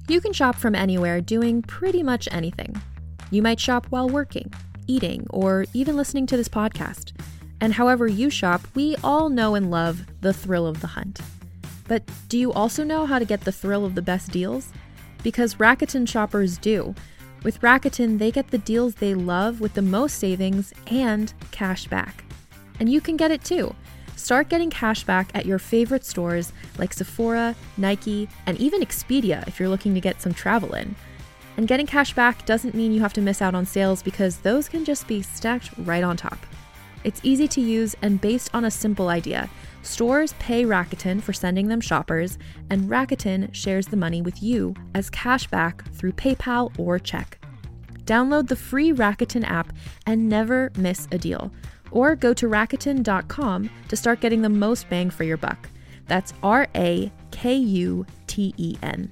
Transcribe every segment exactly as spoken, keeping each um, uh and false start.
You can shop from anywhere doing pretty much anything. You might shop while working, eating, or even listening to this podcast. And however you shop, we all know and love the thrill of the hunt. But do you also know how to get the thrill of the best deals? Because Rakuten shoppers do. With Rakuten, they get the deals they love with the most savings and cash back. And you can get it too. Start getting cash back at your favorite stores like Sephora, Nike, and even Expedia if you're looking to get some travel in. And getting cash back doesn't mean you have to miss out on sales because those can just be stacked right on top. It's easy to use and based on a simple idea. Stores pay Rakuten for sending them shoppers, and Rakuten shares the money with you as cash back through PayPal or check. Download the free Rakuten app and never miss a deal. Or go to Rakuten dot com to start getting the most bang for your buck. That's R A K U T E N.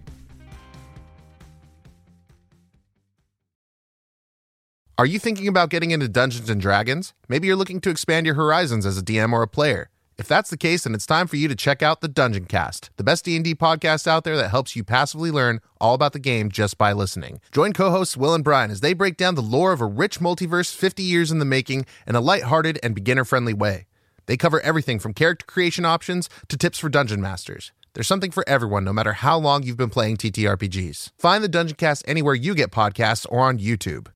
Are you thinking about getting into Dungeons and Dragons? Maybe you're looking to expand your horizons as a D M or a player. If that's the case, then it's time for you to check out the Dungeon Cast, the best D and D podcast out there that helps you passively learn all about the game just by listening. Join co-hosts Will and Brian as they break down the lore of a rich multiverse fifty years in the making in a lighthearted and beginner-friendly way. They cover everything from character creation options to tips for dungeon masters. There's something for everyone, no matter how long you've been playing T T R P Gs. Find the Dungeon Cast anywhere you get podcasts or on YouTube.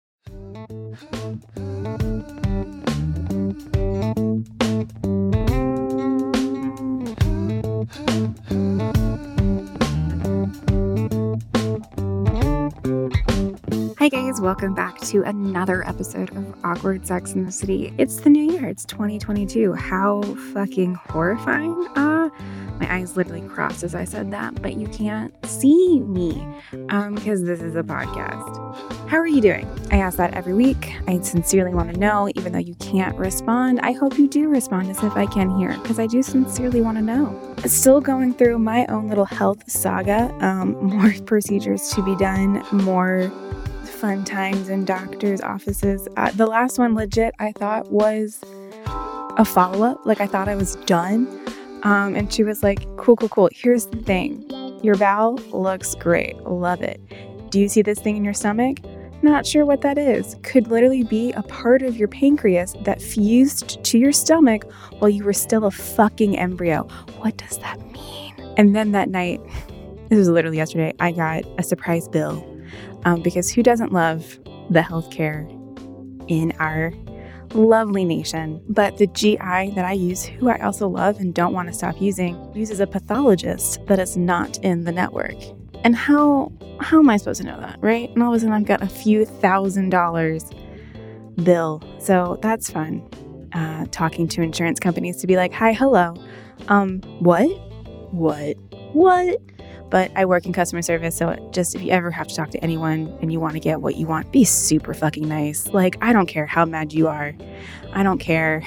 Hi guys, welcome back to another episode of Awkward Sex in the City. It's the new year, it's twenty twenty-two. How fucking horrifying. Uh, my eyes literally crossed as I said that, but you can't see me um, because this is a podcast. How are you doing? I ask that every week. I sincerely want to know, even though you can't respond. I hope you do respond as if I can hear, because I do sincerely want to know. Still going through my own little health saga. Um, more procedures to be done, more fun times in doctors' offices. Uh, the last one, legit, I thought was a follow-up. Like, I thought I was done. Um, and she was like, cool, cool, cool. Here's the thing. Your bowel looks great. Love it. Do you see this thing in your stomach? Not sure what that is. Could literally be a part of your pancreas that fused to your stomach while you were still a fucking embryo. What does that mean? And then that night, this was literally yesterday, I got a surprise bill. Um, because who doesn't love the healthcare in our lovely nation? But the G I that I use, who I also love and don't want to stop using, uses a pathologist that is not in the network. And how how am I supposed to know that, right? And all of a sudden I've got a few thousand dollars bill. So that's fun. Uh, talking to insurance companies to be like, hi, hello. Um, what? What? What? But I work in customer service, so just if you ever have to talk to anyone and you want to get what you want, be super fucking nice. Like, I don't care how mad you are. I don't care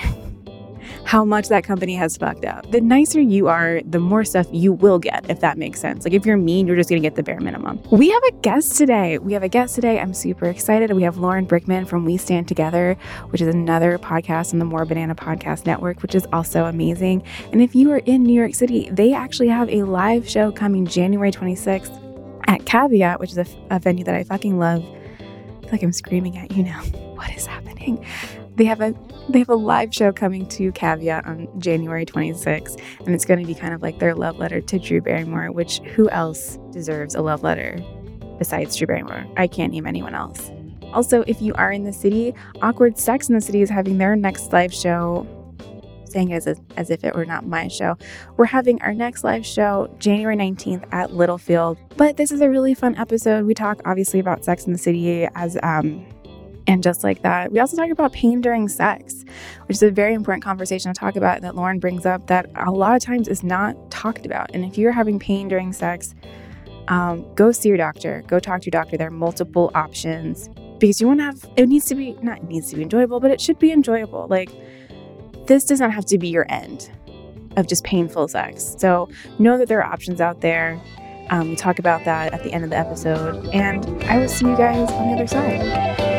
how much that company has fucked up. The nicer you are, the more stuff you will get, if that makes sense. Like, if you're mean, you're just going to get the bare minimum. We have a guest today. We have a guest today. I'm super excited. We have Lauren Brickman from We Stand Together, which is another podcast on the More Banana Podcast Network, which is also amazing. And if you are in New York City, they actually have a live show coming January twenty-sixth at Caveat, which is a, a venue that I fucking love. I feel like I'm screaming at you now. What is happening? They have a they have a live show coming to Caveat on January twenty-sixth, and it's going to be kind of like their love letter to Drew Barrymore, which who else deserves a love letter besides Drew Barrymore? I can't name anyone else. Also, if you are in the city, Awkward Sex in the City is having their next live show, saying it as, a, as if it were not my show. We're having our next live show January nineteenth at Littlefield, but this is a really fun episode. We talk obviously about Sex in the City as um And just like that, we also talk about pain during sex, which is a very important conversation to talk about that Lauren brings up that a lot of times is not talked about. And if you're having pain during sex, um, go see your doctor. Go talk to your doctor. There are multiple options because you want to have, it needs to be, not it needs to be enjoyable, but it should be enjoyable. Like, this does not have to be your end of just painful sex. So know that there are options out there. Um, we talk about that at the end of the episode. And I will see you guys on the other side.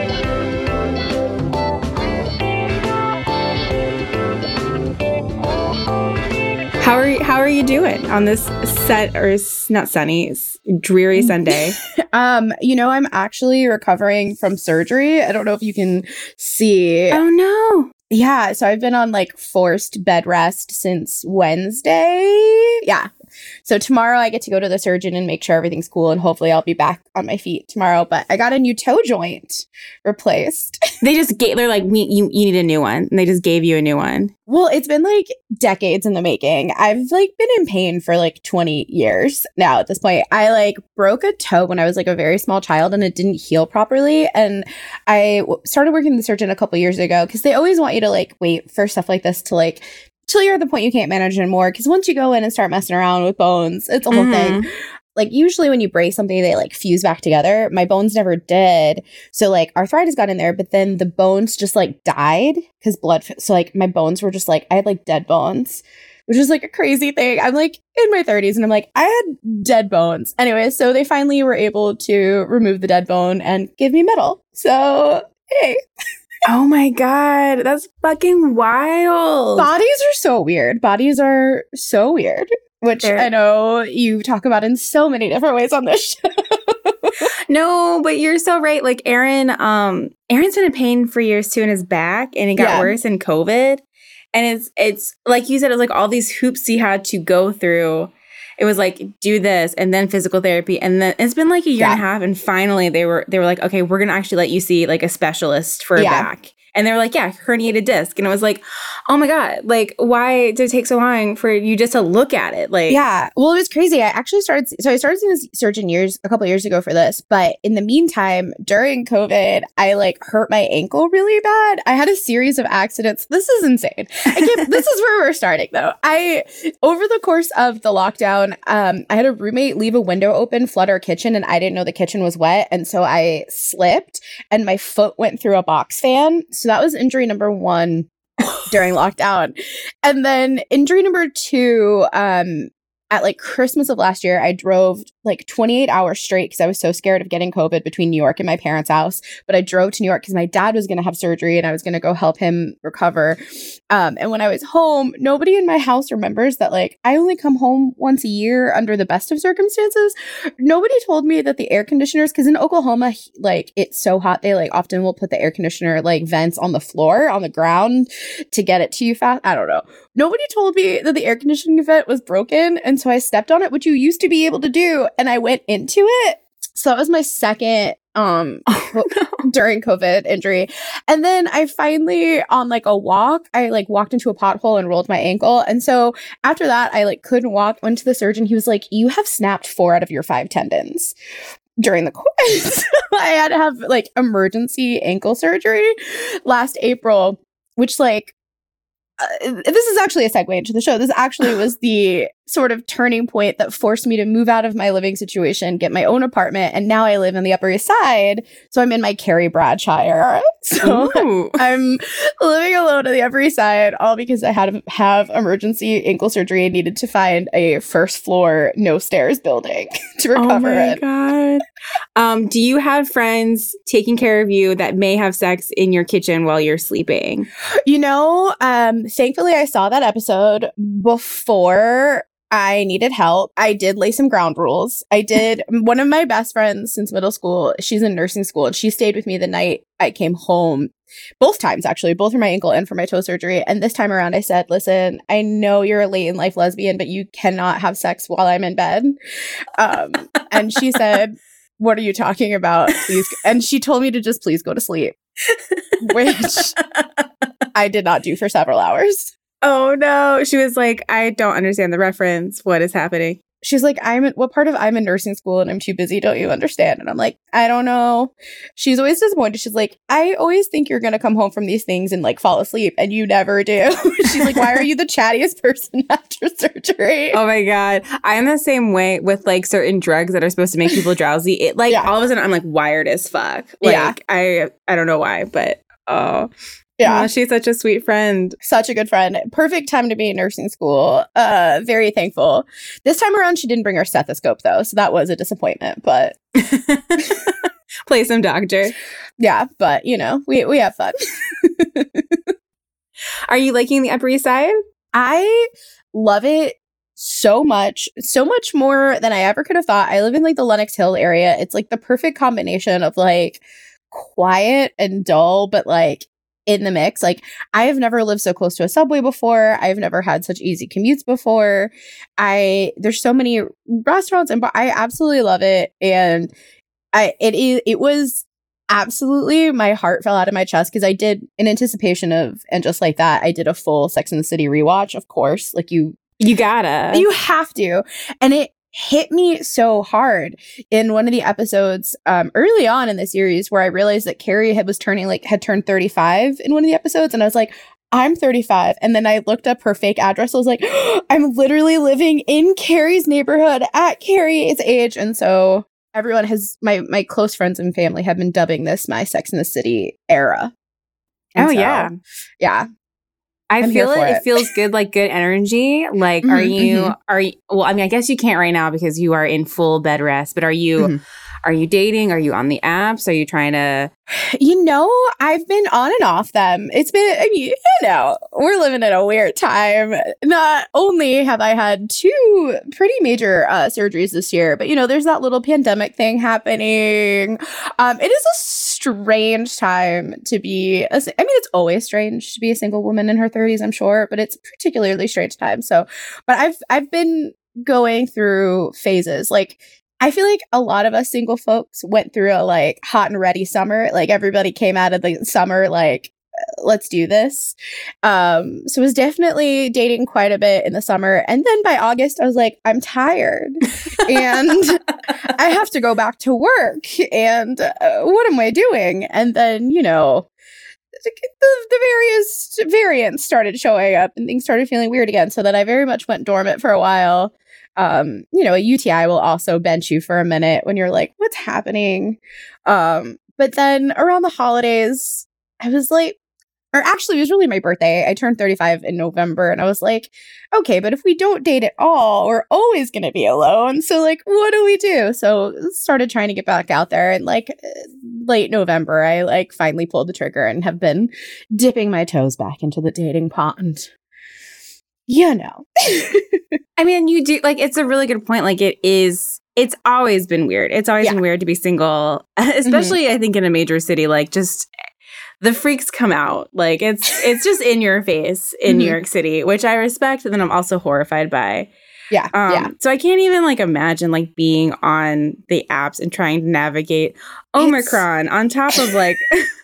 How are you, how are you doing on this set or not sunny, dreary Sunday? um, you know, I'm actually recovering from surgery. I don't know if you can see. Oh no. Yeah, so I've been on like forced bed rest since Wednesday. Yeah. So tomorrow I get to go to the surgeon and make sure everything's cool, and hopefully I'll be back on my feet tomorrow. But I got a new toe joint replaced. They just gave, they're like, you, you need a new one. And they just gave you a new one. Well, it's been like decades in the making. I've like been in pain for like twenty years now at this point. I like broke a toe when I was like a very small child and it didn't heal properly. And I w- started working with the surgeon a couple years ago because they always want you to like wait for stuff like this to like till you're at the point you can't manage anymore. Because once you go in and start messing around with bones, it's a whole Mm-hmm. thing. Like usually when you break something, they like fuse back together. My bones never did. So like arthritis got in there, but then the bones just like died because blood. F- so like my bones were just like, I had like dead bones, which is like a crazy thing. I'm like in my thirties and I'm like, I had dead bones. Anyway, so they finally were able to remove the dead bone and give me metal. So, hey. Oh my God. That's fucking wild. Bodies are so weird. Bodies are so weird. Which They're- I know you talk about in so many different ways on this show. No, but you're so right. Like Aaron, um, Aaron's been in pain for years too in his back, and it got Yeah. worse in COVID. And it's it's like you said, it was like all these hoops he had to go through. It was like do this and then physical therapy, and then it's been like a year Yeah. and a half, and finally they were they were like, okay, we're gonna actually let you see like a specialist for a Yeah. back. And they were like, yeah, herniated disc. And it was like, oh my God, like, why did it take so long for you just to look at it? Like, Yeah. Well, it was crazy. I actually started, so I started seeing this surgeon years, a couple years ago for this. But in the meantime, during COVID, I like hurt my ankle really bad. I had a series of accidents. This is insane. I can't, this is where we're starting though. I, over the course of the lockdown, um, I had a roommate leave a window open, flood our kitchen, and I didn't know the kitchen was wet. And so I slipped and my foot went through a box fan. So that was injury number one during lockdown. And then injury number two, um, at like Christmas of last year, I drove like twenty-eight hours straight because I was so scared of getting COVID between New York and my parents' house. But I drove to New York because my dad was going to have surgery and I was going to go help him recover. Um, and when I was home, nobody in my house remembers that like I only come home once a year under the best of circumstances. Nobody told me that the air conditioners, because in Oklahoma, like it's so hot, they like often will put the air conditioner like vents on the floor, on the ground to get it to you fast. I don't know. Nobody told me that the air conditioning vent was broken. And so I stepped on it, which you used to be able to do. And I went into it. So that was my second um Oh, no. during COVID injury. And then I finally on like a walk, I like walked into a pothole and rolled my ankle. And so after that, I like couldn't walk, went to the surgeon. He was like, you have snapped four out of your five tendons during the course. I had to have like emergency ankle surgery last April, which like Uh, this is actually a segue into the show. This actually was the sort of turning point that forced me to move out of my living situation, get my own apartment, and now I live on the Upper East Side. So I'm in my Carrie Bradshaw era. So Ooh. I'm living alone on the Upper East Side, all because I had to have emergency ankle surgery and needed to find a first floor, no stairs building to recover Oh my it. God. Um, do you have friends taking care of you that may have sex in your kitchen while you're sleeping? You know, um, thankfully I saw that episode before I needed help. I did lay some ground rules. I did. One of my best friends since middle school, she's in nursing school, and she stayed with me the night I came home. Both times, actually, both for my ankle and for my toe surgery. And this time around, I said, listen, I know you're a late in life lesbian, but you cannot have sex while I'm in bed. Um, and she said, what are you talking about? Please. And she told me to just please go to sleep, which I did not do for several hours. Oh no. She was like, I don't understand the reference. What is happening? She's like, I'm in, what part of I'm in nursing school and I'm too busy, don't you understand? And I'm like, I don't know. She's always disappointed. She's like, I always think you're going to come home from these things and like fall asleep, and you never do. She's like, why are you the chattiest person after surgery? Oh my God. I'm the same way with like certain drugs that are supposed to make people drowsy. It like Yeah. all of a sudden I'm like wired as fuck. Like Yeah. I I don't know why, but oh Yeah. oh, she's such a sweet friend. Such a good friend. Perfect time to be in nursing school. Uh, very thankful. This time around, she didn't bring her stethoscope though, so that was a disappointment. But Play some doctor. yeah, but you know, we we have fun. Are you liking the Upper East Side? I love it so much, so much more than I ever could have thought. I live in like the Lenox Hill area. It's like the perfect combination of like quiet and dull, but like in the mix. Like I have never lived so close to a subway before. I've never had such easy commutes before. I there's so many restaurants and bar- I absolutely love it. And I it is it was absolutely, my heart fell out of my chest because I did, in anticipation of And Just Like That, I did a full Sex and the City rewatch, of course. Like you You gotta. You have to. And it hit me so hard in one of the episodes um, early on in the series where I realized that Carrie had was turning like had turned thirty-five in one of the episodes. And I was like, I'm thirty-five. And then I looked up her fake address. I was like, oh, I'm literally living in Carrie's neighborhood at Carrie's age. And so everyone has, my my close friends and family have been dubbing this my Sex and the City era. And oh, so, yeah. Yeah. I I'm feel it. here for It. it. feels good, like good energy. Like, Mhm, are you, mhm. are you, well, I mean, I guess you can't right now because you are in full bed rest, but are you, Mhm. are you dating? Are you on the apps? Are you trying to, You know, I've been on and off them. It's been, I mean, you know, we're living in a weird time. Not only have I had two pretty major uh, surgeries this year, but, you know, there's that little pandemic thing happening. Um, it is a strange time to be, a, I mean, it's always strange to be a single woman in her thirties, I'm sure, but it's a particularly strange time. So, but I've, I've been going through phases. Like, I feel like a lot of us single folks went through a like hot and ready summer. Like everybody came out of the summer like, let's do this. Um, so I was definitely dating quite a bit in the summer. And then by August, I was like, I'm tired and I have to go back to work. And uh, what am I doing? And then, you know, the, the various variants started showing up and things started feeling weird again. So then I very much went dormant for a while. Um, you know, a U T I will also bench you for a minute when you're like, what's happening? Um, but then around the holidays, I was like, or actually, it was really my birthday. I turned thirty-five in November, and I was like, okay, but if we don't date at all, we're always going to be alone. So, like, what do we do? So, started trying to get back out there, and like late November, I like finally pulled the trigger and have been dipping my toes back into the dating pond. You know. I mean, you do, like, it's a really good point. Like, it is, it's always been weird. It's always Yeah. been weird to be single, especially, I think, in a major city. Like, just the freaks come out. Like, it's it's just in your face in Mhm. New York City, which I respect, and then I'm also horrified by. Yeah. Um, yeah. So I can't even, like, imagine, like, being on the apps and trying to navigate Omicron on top of, like,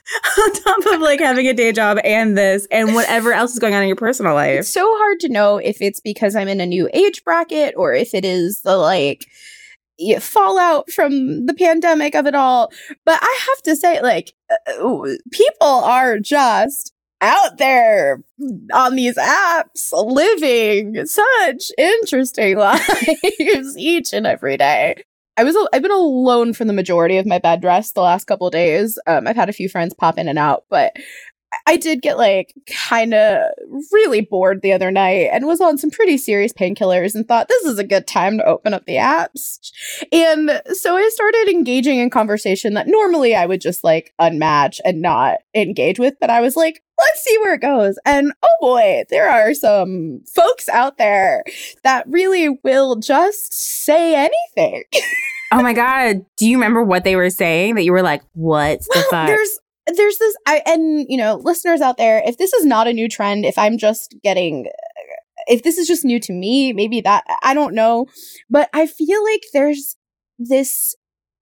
on top of, like, having a day job and this and whatever else is going on in your personal life. It's so hard to know if it's because I'm in a new age bracket or if it is the like y- fallout from the pandemic of it all. But I have to say, like, uh, people are just out there on these apps living such interesting lives each and every day. I was I've been alone for the majority of my bed rest the last couple of days. Um, I've had a few friends pop in and out, but I did get like kind of really bored the other night and was on some pretty serious painkillers and thought this is a good time to open up the apps. And so I started engaging in conversation that normally I would just like unmatch and not engage with. But I was like, let's see where it goes. And oh boy, there are some folks out there that really will just say anything. Oh my God. Do you remember what they were saying that you were like, what the fuck? There's There's this, I and you know, listeners out there, if this is not a new trend, if I'm just getting, if this is just new to me, maybe that, I don't know. But I feel like there's this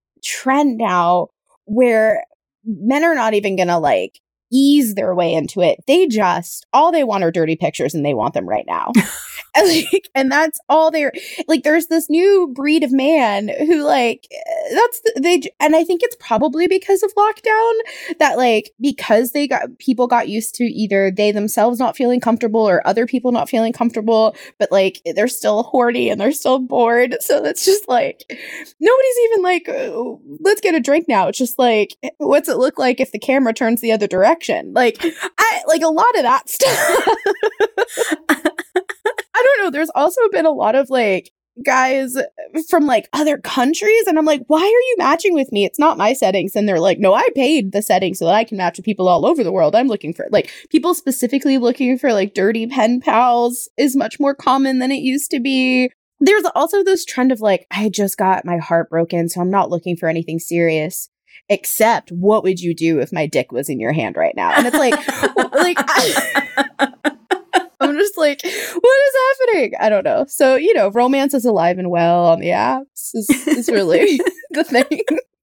trend now where men are not even gonna like ease their way into it. They just, all they want are dirty pictures and they want them right now. And, like, and that's all they're like. There's this new breed of man who like that's the, they and I think it's probably because of lockdown that like because they got people got used to either they themselves not feeling comfortable or other people not feeling comfortable, but like they're still horny and they're still bored. So that's just like nobody's even like oh, let's get a drink now. It's just like what's it look like if the camera turns the other direction? Like I like a lot of that stuff. I don't know. There's also been a lot of like guys from like other countries. And I'm like, why are you matching with me? It's not my settings. And they're like, no, I paid the settings so that I can match with people all over the world. I'm looking for like people specifically looking for like dirty pen pals is much more common than it used to be. There's also this trend of like, I just got my heart broken, so I'm not looking for anything serious. Except, what would you do if my dick was in your hand right now? And it's like, like I, I'm just like, what is happening? I don't know. So, you know, romance is alive and well on the apps is, is really the thing.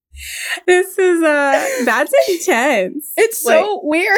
This is uh that's intense. It's like, so weird.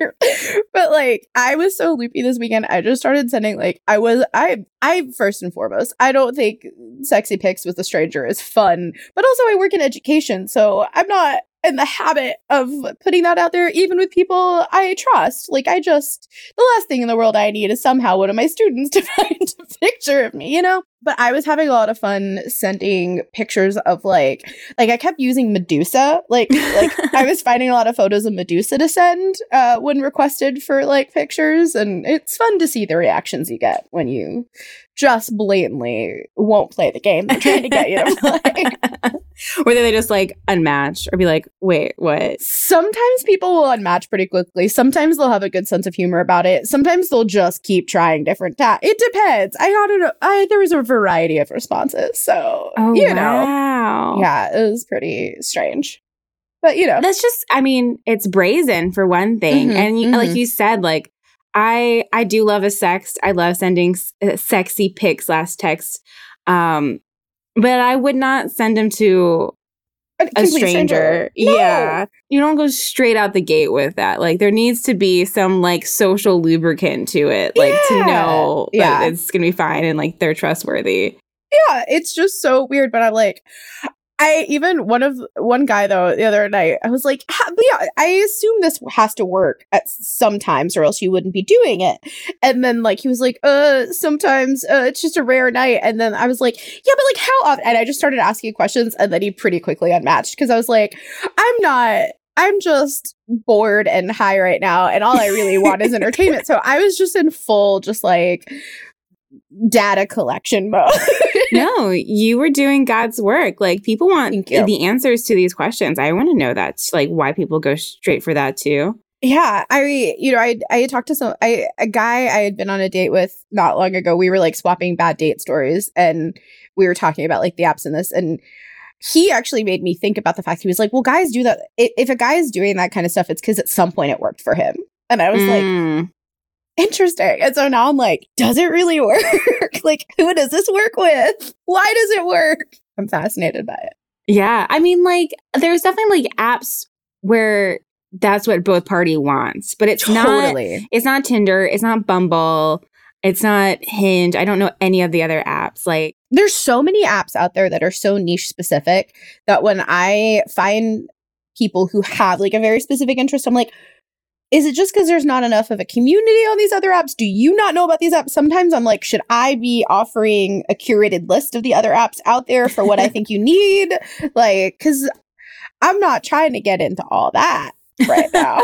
But like I was so loopy this weekend. I just started sending like I was I I first and foremost, I don't think sexy pics with a stranger is fun. But also I work in education, so I'm not in the habit of putting that out there even with people I trust. Like I just the last thing in the world I need is somehow one of my students to find a picture of me, you know? But I was having a lot of fun sending pictures of like like I kept using Medusa. Like like I was finding a lot of photos of Medusa to send uh when requested for like pictures, and it's fun to see the reactions you get when you just blatantly won't play the game they're trying to get you to play. Whether they just like unmatch or be like, wait, what? Sometimes people will unmatch pretty quickly. Sometimes they'll have a good sense of humor about it. Sometimes they'll just keep trying different ta- It depends. I got it. I there was a variety of responses. So, oh, you know. wow. Yeah, it was pretty strange. But, you know. That's just, I mean, it's brazen for one thing. Mm-hmm, and you, mm-hmm. like you said, like, I I do love a sext. I love sending s- uh, sexy pics slash text. Um, but I would not send them to a, a stranger. stranger. No. Yeah. You don't go straight out the gate with that. Like there needs to be some like social lubricant to it. Like Yeah. to know Yeah. that it's going to be fine and like they're trustworthy. Yeah, it's just so weird. But I'm like, I even one of one guy though the other night I was like, ha, but yeah, I assume this has to work at sometimes or else you wouldn't be doing it. And then like he was like, uh, sometimes uh, it's just a rare night. And then I was like, yeah, but like how often? And I just started asking questions, and then he pretty quickly unmatched because I was like, I'm not. I'm just bored and high right now, and all I really want is entertainment. So I was just in full, just like. Data collection mode. No, you were doing God's work. Like people want the answers to these questions. I want to know that, like why people go straight for that too. Yeah, I you know I I talked to some I a guy I had been on a date with not long ago. We were like swapping bad date stories, and we were talking about like the apps in this, and he actually made me think about the fact he was like, well, guys do that. If a guy is doing that kind of stuff, it's because at some point it worked for him, and I was mm. like. Interesting. And so now I'm like, does it really work? Like, who does this work with? Why does it work? I'm fascinated by it. Yeah. I mean, like, there's definitely like apps where that's what both party wants, but it's totally. not, it's not Tinder. It's not Bumble. It's not Hinge. I don't know any of the other apps. Like, there's so many apps out there that are so niche specific that when I find people who have like a very specific interest, I'm like, is it just because there's not enough of a community on these other apps? Do you not know about these apps? Sometimes I'm like, should I be offering a curated list of the other apps out there for what I think you need? Like, because I'm not trying to get into all that right now.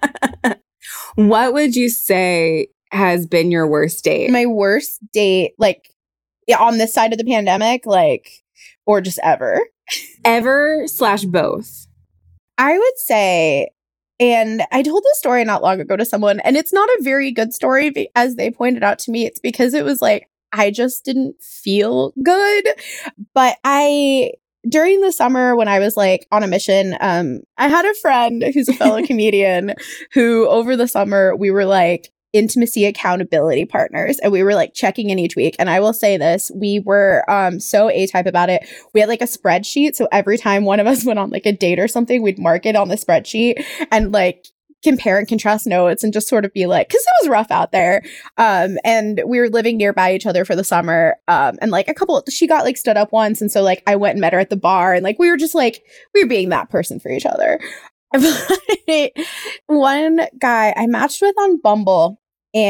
What would you say has been your worst date? My worst date, like, yeah, on this side of the pandemic, like, or just ever? Ever slash both? I would say... And I told this story not long ago to someone, and it's not a very good story, as they pointed out to me. It's because it was like, I just didn't feel good. But I, during the summer when I was like on a mission, um, I had a friend who's a fellow comedian who over the summer, we were like, intimacy accountability partners, and we were like checking in each week. And I will say this, we were um so A-type about it. We had like a spreadsheet, so every time one of us went on like a date or something, we'd mark it on the spreadsheet and like compare and contrast notes and just sort of be like, because it was rough out there. Um and we were living nearby each other for the summer, um and like a couple she got like stood up once, and so like I went and met her at the bar, and like we were just like we were being that person for each other. One guy I matched with on Bumble, and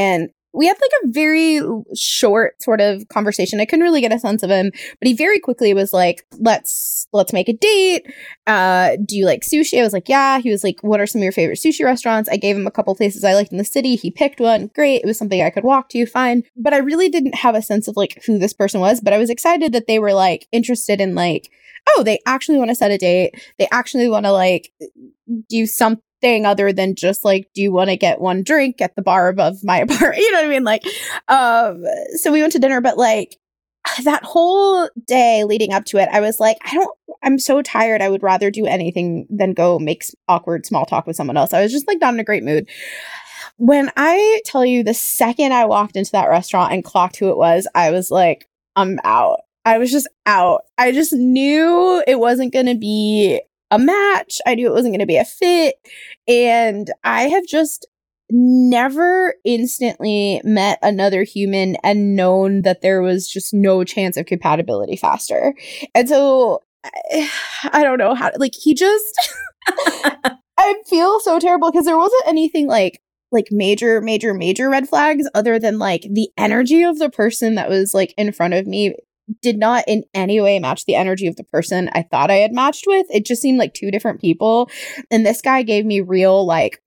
we had like a very short sort of conversation. I couldn't really get a sense of him, but he very quickly was like, let's, let's make a date. Uh, do you like sushi? I was like, yeah. He was like, what are some of your favorite sushi restaurants? I gave him a couple places I liked in the city. He picked one. Great. It was something I could walk to. Fine. But I really didn't have a sense of like who this person was, but I was excited that they were like interested in like, oh, they actually want to set a date. They actually want to like do something other than just like, do you want to get one drink at the bar above my apartment? You know what I mean? Like, um, so we went to dinner, but like that whole day leading up to it, I was like, I don't, I'm so tired. I would rather do anything than go make awkward small talk with someone else. I was just like not in a great mood. When I tell you the second I walked into that restaurant and clocked who it was, I was like, I'm out. I was just out. I just knew it wasn't going to be a match. I knew it wasn't going to be a fit. And I have just never instantly met another human and known that there was just no chance of compatibility faster. And so I, I don't know how, like, he just, I feel so terrible because there wasn't anything like, like major, major, major red flags other than like the energy of the person that was like in front of me did not in any way match the energy of the person I thought I had matched with. It just seemed like two different people. And this guy gave me real, like,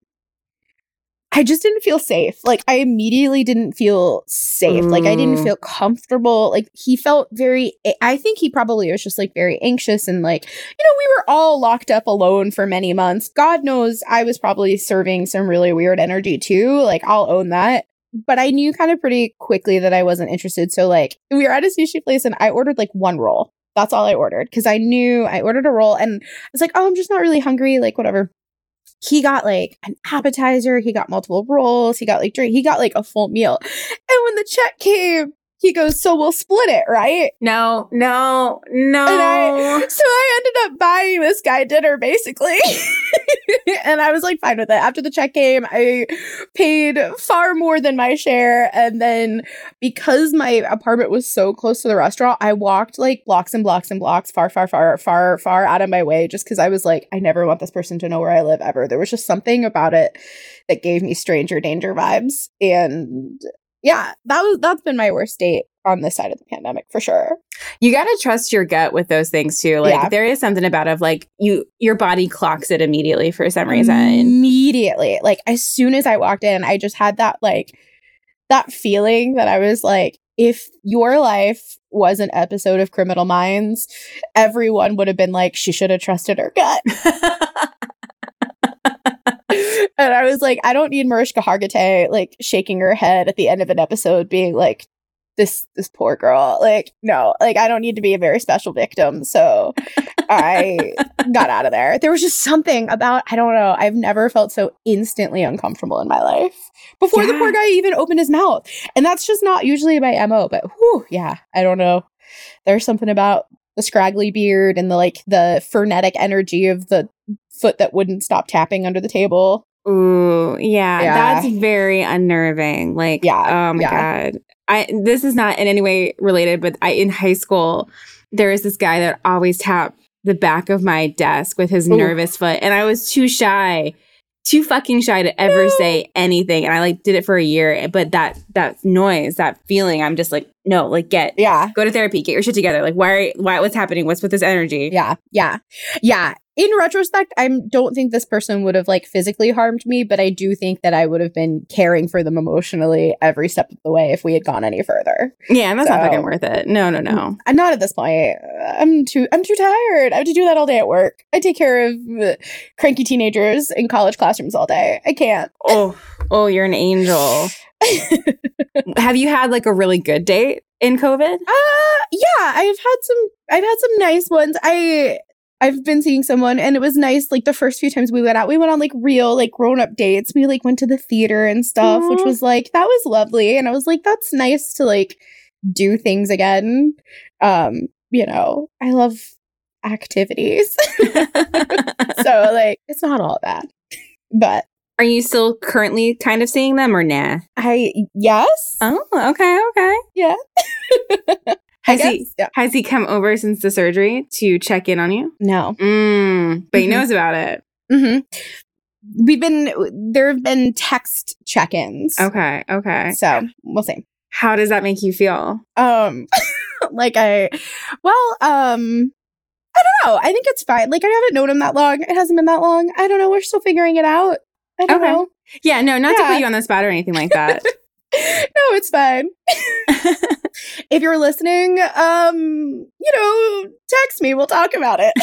I just didn't feel safe. Like, I immediately didn't feel safe. Mm. Like, I didn't feel comfortable. Like, he felt very, I think he probably was just like very anxious and like, you know, we were all locked up alone for many months. God knows I was probably serving some really weird energy too. Like, I'll own that. But I knew kind of pretty quickly that I wasn't interested. So like we were at a sushi place and I ordered like one roll. That's all I ordered because I knew I ordered a roll and I was like, oh, I'm just not really hungry. Like whatever. He got like an appetizer. He got multiple rolls. He got like drink. He got like a full meal. And when the check came, he goes, so we'll split it, right? No, no, no. And I, so I ended up buying this guy dinner, basically. And I was like, fine with it. After the check came, I paid far more than my share. And then because my apartment was so close to the restaurant, I walked like blocks and blocks and blocks, far, far, far, far, far out of my way, just because I was like, I never want this person to know where I live ever. There was just something about it that gave me stranger danger vibes. And yeah, that was that's been my worst date on this side of the pandemic for sure. You got to trust your gut with those things too. Like yeah. There is something about it of like you, your body clocks it immediately for some reason. Immediately. Like as soon as I walked in, I just had that like, that feeling that I was like, if your life was an episode of Criminal Minds, everyone would have been like, she should have trusted her gut. And I was like, I don't need Mariska Hargitay like shaking her head at the end of an episode being like, this this poor girl. Like, no, like I don't need to be a very special victim. So I got out of there. There was just something about, I don't know, I've never felt so instantly uncomfortable in my life before yeah. the poor guy even opened his mouth. And that's just not usually my M O, but whew, yeah, I don't know. There's something about the scraggly beard and the like the frenetic energy of the foot that wouldn't stop tapping under the table. Ooh, yeah, yeah. That's very unnerving. Like, yeah, oh my yeah. God. I this is not in any way related, but I in high school, there was this guy that always tapped the back of my desk with his Ooh. nervous foot. And I was too shy, too fucking shy to ever no. say anything. And I like did it for a year. But that that noise, that feeling, I'm just like, no, like get, yeah, go to therapy, get your shit together. Like, why, why, what's happening? What's with this energy? Yeah, yeah, yeah. In retrospect, I don't think this person would have like physically harmed me, but I do think that I would have been caring for them emotionally every step of the way if we had gone any further. Yeah, that's so, not fucking worth it. No, no, no. I'm not at this point. I'm too. I'm too tired. I have to do that all day at work. I take care of uh, cranky teenagers in college classrooms all day. I can't. Oh, oh, you're an angel. Have you had like a really good date in COVID? Uh, yeah, I've had some. I've had some nice ones. I. I've been seeing someone and it was nice. Like the first few times we went out, we went on like real like grown up dates. We like went to the theater and stuff, Aww. which was like, that was lovely. And I was like, that's nice to like do things again. Um, you know, I love activities. So like, it's not all bad, but. Are you still currently kind of seeing them or nah? I, yes. Oh, okay. Okay. Yeah. Has he yeah. has he come over since the surgery to check in on you? No. Mm, but mm-hmm. he knows about it. Mm-hmm. we've been, there have been text check-ins. Okay. Okay. So we'll see. How does that make you feel? Um, like I, well, um, I don't know. I think it's fine. Like I haven't known him that long. It hasn't been that long. I don't know. We're still figuring it out. I don't okay. know. Yeah. No, not yeah. to put you on the spot or anything like that. No, it's fine. If you're listening, um, you know, text me. We'll talk about it.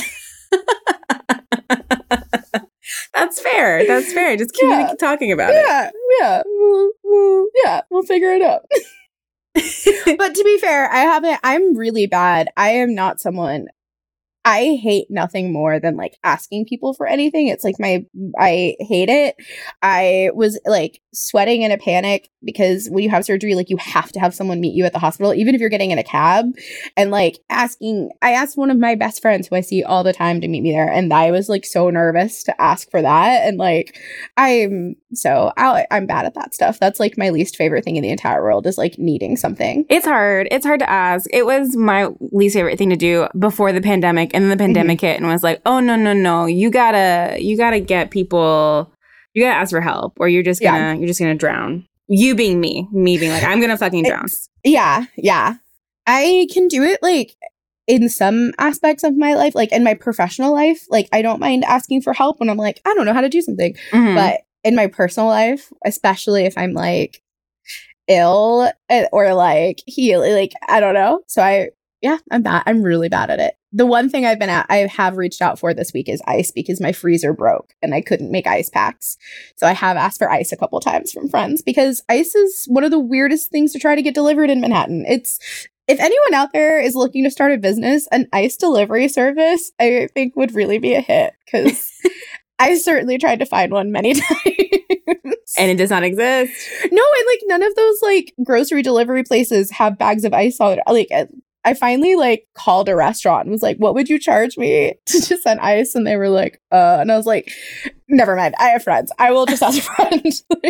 That's fair. That's fair. Just keep yeah. talking about yeah. it. Yeah. Yeah. We'll, we'll, yeah. We'll figure it out. But to be fair, I haven't, I'm really bad. I am not someone, I hate nothing more than like asking people for anything. It's like my, I hate it. I was like sweating in a panic because when you have surgery, like you have to have someone meet you at the hospital, even if you're getting in a cab, and like asking, I asked one of my best friends who I see all the time to meet me there. And I was like so nervous to ask for that. And like, I'm so I'll, I'm bad at that stuff. That's like my least favorite thing in the entire world is like needing something. It's hard. It's hard to ask. It was my least favorite thing to do before the pandemic. And then the pandemic mm-hmm. hit and was like, oh, no, no, no. You gotta, you gotta get people, you gotta ask for help or you're just gonna, yeah. you're just gonna drown. You being me, me being like, I'm gonna fucking drown. It's, yeah. Yeah. I can do it like in some aspects of my life, like in my professional life. Like I don't mind asking for help when I'm like, I don't know how to do something. Mm-hmm. But in my personal life, especially if I'm like ill or like heal, like, I don't know. So I, yeah, I'm bad. I'm really bad at it. The one thing I've been at, I have reached out for this week is ice because my freezer broke and I couldn't make ice packs. So I have asked for ice a couple times from friends because ice is one of the weirdest things to try to get delivered in Manhattan. It's, if anyone out there is looking to start a business, an ice delivery service, I think would really be a hit because I certainly tried to find one many times. And it does not exist. No, and like none of those like grocery delivery places have bags of ice on it. Like, I finally like called a restaurant and was like, what would you charge me to just send ice? And they were like, uh, and I was like, never mind. I have friends. I will just ask a friend.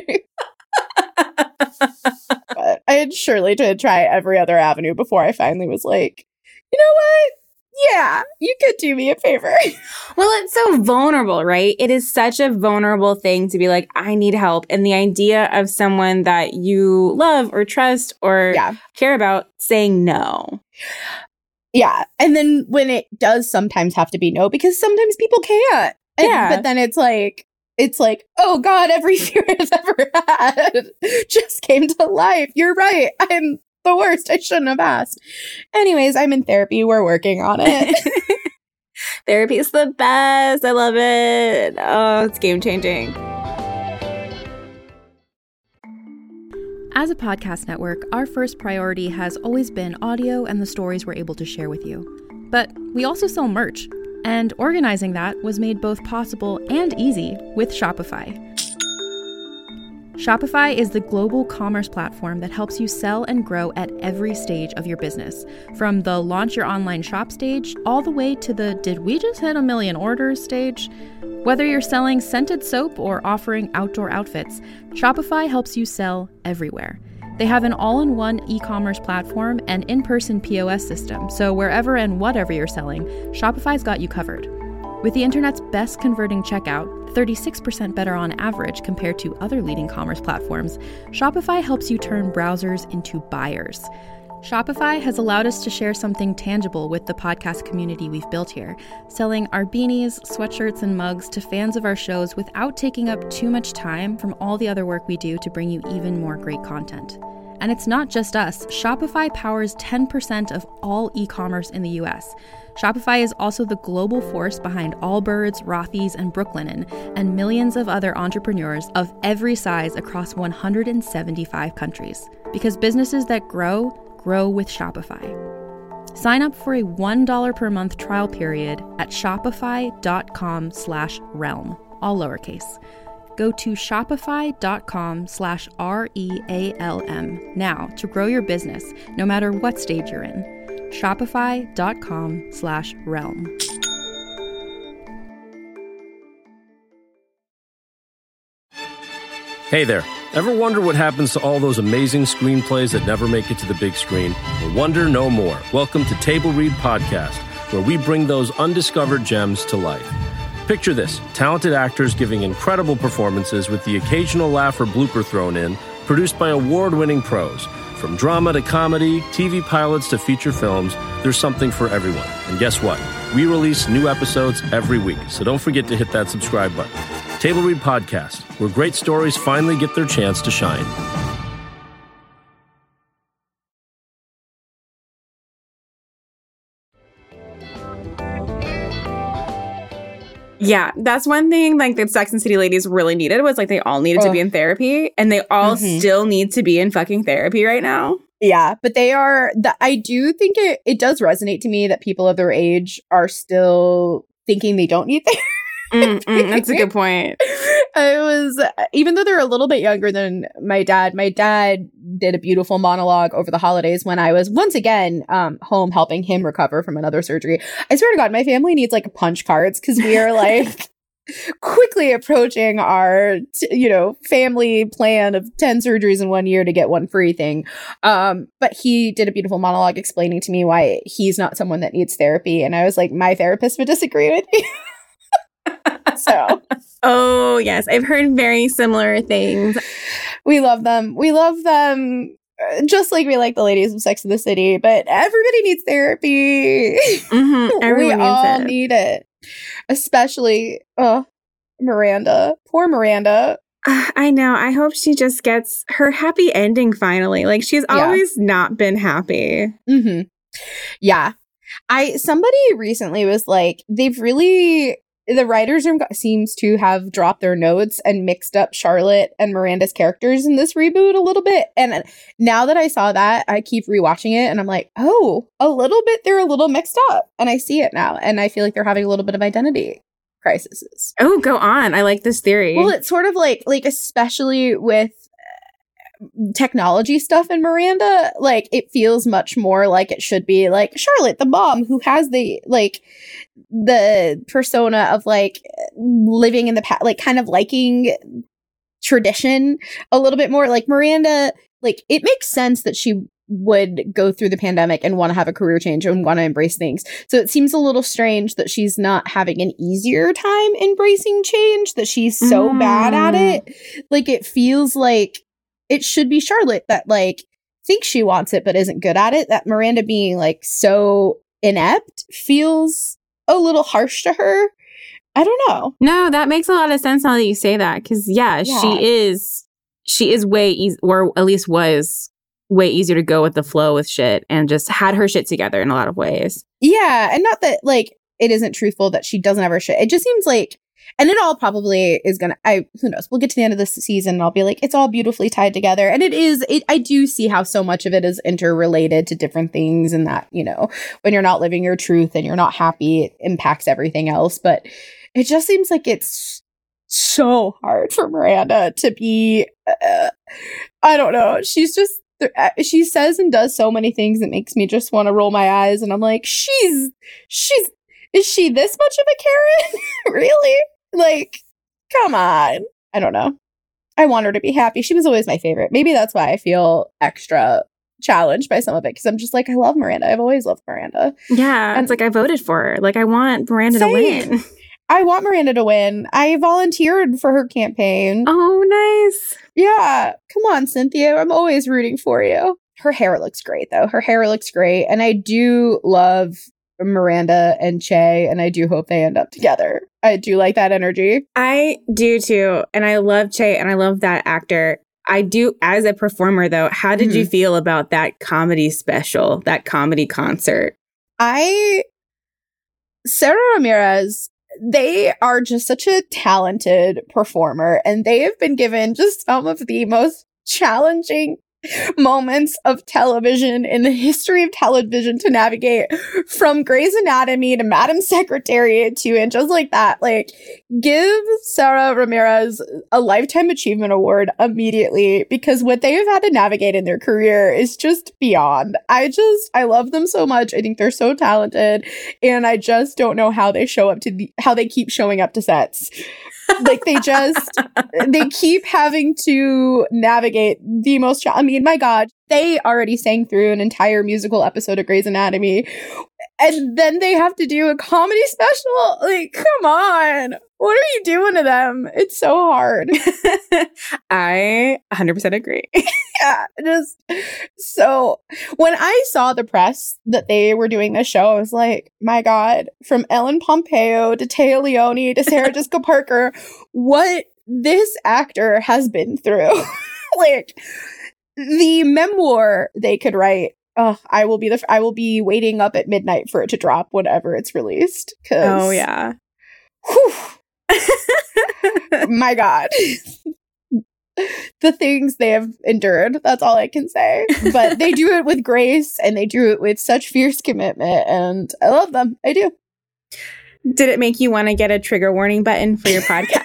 But I had surely to try every other avenue before I finally was like, you know what? Yeah, you could do me a favor. Well, it's so vulnerable, right? It is such a vulnerable thing to be like, I need help. And the idea of someone that you love or trust or yeah. care about saying no. Yeah. And then when it does sometimes have to be no, because sometimes people can't. And, yeah. But then it's like, it's like, oh God, every fear I've ever had just came to life. You're right. I'm the worst. I shouldn't have asked. Anyways, I'm in therapy. We're working on it. Therapy is the best. I love it. Oh, it's game changing. As a podcast network, our first priority has always been audio and the stories we're able to share with you. But we also sell merch, and organizing that was made both possible and easy with Shopify. Shopify is the global commerce platform that helps you sell and grow at every stage of your business, from the launch your online shop stage all the way to the did we just hit a million orders stage. Whether you're selling scented soap or offering outdoor outfits, Shopify helps you sell everywhere. They have an all-in-one e-commerce platform and in-person P O S system, so wherever and whatever you're selling, Shopify's got you covered. With the internet's best converting checkout, thirty-six percent better on average compared to other leading commerce platforms, Shopify helps you turn browsers into buyers. Shopify has allowed us to share something tangible with the podcast community we've built here, selling our beanies, sweatshirts, and mugs to fans of our shows without taking up too much time from all the other work we do to bring you even more great content. And it's not just us. Shopify powers ten percent of all e-commerce in the U S. Shopify is also the global force behind Allbirds, Rothy's, and Brooklinen, and millions of other entrepreneurs of every size across one hundred seventy-five countries. Because businesses that grow, grow with Shopify. Sign up for a one dollar per month trial period at shopify.com slash realm, all lowercase. Go to shopify.com slash R-E-A-L-M now to grow your business, no matter what stage you're in. Shopify.com slash realm. Hey there. Ever wonder what happens to all those amazing screenplays that never make it to the big screen? Well, wonder no more. Welcome to Table Read Podcast, where we bring those undiscovered gems to life. Picture this, talented actors giving incredible performances with the occasional laugh or blooper thrown in, produced by award-winning pros. From drama to comedy, T V pilots to feature films, there's something for everyone. And guess what? We release new episodes every week, so don't forget to hit that subscribe button. Table Read Podcast, where great stories finally get their chance to shine. Yeah, that's one thing like the Sex and City ladies really needed was like they all needed oh. to be in therapy, and they all mm-hmm. still need to be in fucking therapy right now. Yeah, but they are, the, I do think it, it does resonate to me that people of their age are still thinking they don't need therapy. mm, mm, that's a good point. I was, even though they're a little bit younger than my dad, my dad did a beautiful monologue over the holidays when I was once again um, home helping him recover from another surgery. I swear to God, my family needs like punch cards because we are like quickly approaching our, you know, family plan of ten surgeries in one year to get one free thing. Um, but he did a beautiful monologue explaining to me why he's not someone that needs therapy. And I was like, my therapist would disagree with you. So, oh yes, I've heard very similar things. We love them. We love them just like we like the ladies of Sex and the City, but everybody needs therapy. Mm-hmm. Everyone we needs all it. need it. Especially uh, Miranda. Poor Miranda. Uh, I know. I hope she just gets her happy ending finally. Like she's yeah. always not been happy. Mm-hmm. Yeah. I somebody recently was like, they've really the writers' room seems to have dropped their notes and mixed up Charlotte and Miranda's characters in this reboot a little bit. And now that I saw that, I keep rewatching it and I'm like, oh, a little bit, they're a little mixed up. And I see it now. And I feel like they're having a little bit of identity crises. Oh, go on. I like this theory. Well, it's sort of like, like especially with technology stuff in Miranda, like it feels much more like it should be like Charlotte, the mom who has the like the persona of like living in the past, like kind of liking tradition a little bit more. Like Miranda, like it makes sense that she would go through the pandemic and want to have a career change and want to embrace things. So it seems a little strange that she's not having an easier time embracing change, that she's so mm. bad at it. Like it feels like it should be Charlotte that like thinks she wants it but isn't good at it. That Miranda being like so inept feels a little harsh to her. I don't know. No, that makes a lot of sense now that you say that. Because yeah, yeah, she is she is way easy, or at least was way easier to go with the flow with shit and just had her shit together in a lot of ways. Yeah, and not that like it isn't truthful that she doesn't have her shit. It just seems like, and it all probably is gonna, I, who knows, we'll get to the end of this season and I'll be like, it's all beautifully tied together. And it is, it, I do see how so much of it is interrelated to different things, and that, you know, when you're not living your truth and you're not happy, it impacts everything else. But it just seems like it's so hard for Miranda to be, uh, I don't know, she's just, she says and does so many things that makes me just want to roll my eyes. And I'm like, she's, she's, is she this much of a Karen? Really? Like, come on. I don't know. I want her to be happy. She was always my favorite. Maybe that's why I feel extra challenged by some of it, because I'm just like, I love Miranda. I've always loved Miranda. Yeah. And it's like, I voted for her. Like, I want Miranda same. to win. I want Miranda to win. I volunteered for her campaign. Oh, nice. Yeah. Come on, Cynthia. I'm always rooting for you. Her hair looks great, though. Her hair looks great. And I do love Miranda and Che, and I do hope they end up together. I do like that energy. I do too. And I love Che, and I love that actor. I do, as a performer, though, how did mm-hmm. you feel about that comedy special, that comedy concert? I, Sara Ramirez, they are just such a talented performer, and they have been given just some of the most challenging moments of television in the history of television to navigate, from Grey's Anatomy to Madam Secretary to, and just like that, like, give Sara Ramirez a Lifetime Achievement Award immediately, because what they have had to navigate in their career is just beyond. I just, I love them so much. I think they're so talented, and I just don't know how they show up to the, how they keep showing up to sets. Like, they just, they keep having to navigate the most, I mean, my God, they already sang through an entire musical episode of Grey's Anatomy. and then they have to do a comedy special. Like, come on. What are you doing to them? It's so hard. I one hundred percent agree. Yeah, just so when I saw the press that they were doing this show, I was like, my God, from Ellen Pompeo to Téa Leoni to Sarah Jessica Parker, what this actor has been through. Like, the memoir they could write. Oh, I will be the. I will be waiting up at midnight for it to drop whenever it's released. Oh yeah. Whew, my God. The things they have endured. That's all I can say. But they do it with grace and they do it with such fierce commitment. And I love them. I do. Did it make you want to get a trigger warning button for your podcast?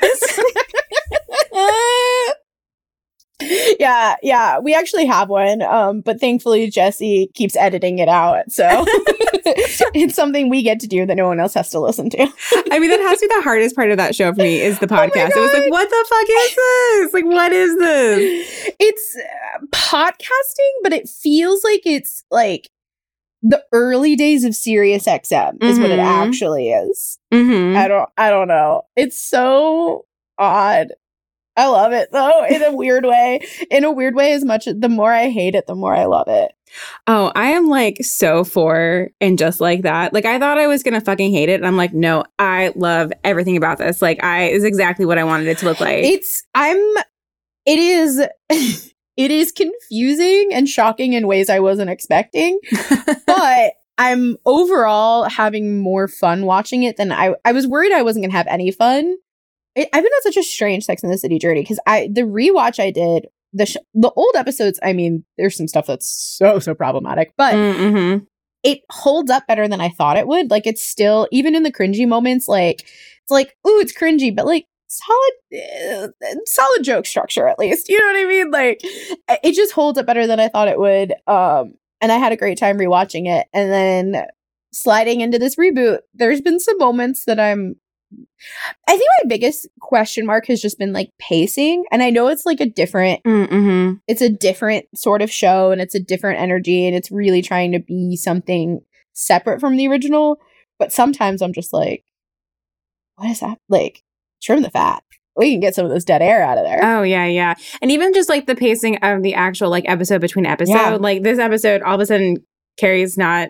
Yeah, yeah, we actually have one, um, but thankfully Jesse keeps editing it out, so it's something we get to do that no one else has to listen to. I mean, that has to be the hardest part of that show for me is the podcast. Oh it was like, what the fuck is this? Like, what is this? It's uh, podcasting, but it feels like it's like the early days of Sirius X M is mm-hmm. what it actually is. Mm-hmm. I don't, I don't know. It's so odd. I love it, though, in a weird way. In a weird way, as much the more I hate it, the more I love it. Oh, I am like so for and just like that. Like, I thought I was going to fucking hate it. And I'm like, no, I love everything about this. Like, I is exactly what I wanted it to look like. It's, I'm, it is, it is confusing and shocking in ways I wasn't expecting. But I'm overall having more fun watching it than I, I was worried I wasn't going to have any fun. I've been on such a strange Sex and the City journey because I the rewatch I did the sh- the old episodes. I mean, there's some stuff that's so so problematic, but mm-hmm. it holds up better than I thought it would. Like, it's still, even in the cringy moments, like it's like, ooh, it's cringy, but like solid, uh, solid joke structure at least. You know what I mean? Like, it just holds up better than I thought it would. Um, and I had a great time rewatching it, and then sliding into this reboot. There's been some moments that I'm. I think my biggest question mark has just been like pacing, and I know it's like a different mm-hmm. it's a different sort of show and it's a different energy and it's really trying to be something separate from the original, but sometimes I'm just like, what is that? Like, trim the fat. We can get some of this dead air out of there. Oh yeah, yeah. And even just like the pacing of the actual like episode between episode, yeah. Like this episode, all of a sudden Carrie's not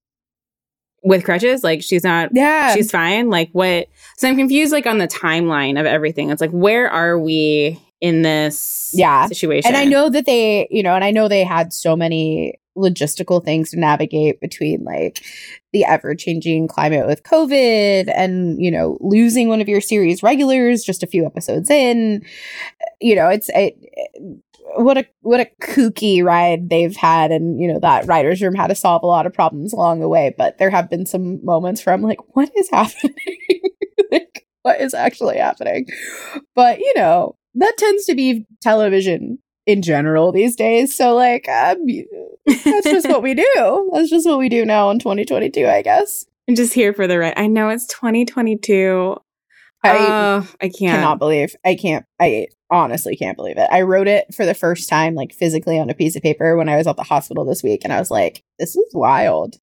with crutches, like she's not, yeah, she's fine. Like what? So I'm confused, like on the timeline of everything. It's like, where are we in this yeah. situation? And I know that they, you know, and I know they had so many logistical things to navigate between like the ever changing climate with COVID and, you know, losing one of your series regulars just a few episodes in. You know, it's it, what a what a kooky ride they've had, and you know that writer's room had to solve a lot of problems along the way. But there have been some moments where I'm like, what is happening? Like, what is actually happening? But you know, that tends to be television in general these days. So like, um, that's just what we do. That's just what we do now in twenty twenty-two, I guess. I'm just here for the ride. I know it's twenty twenty-two. I uh, I can't cannot believe I can't I honestly can't believe it. I wrote it for the first time like physically on a piece of paper when I was at the hospital this week, and I was like, this is wild.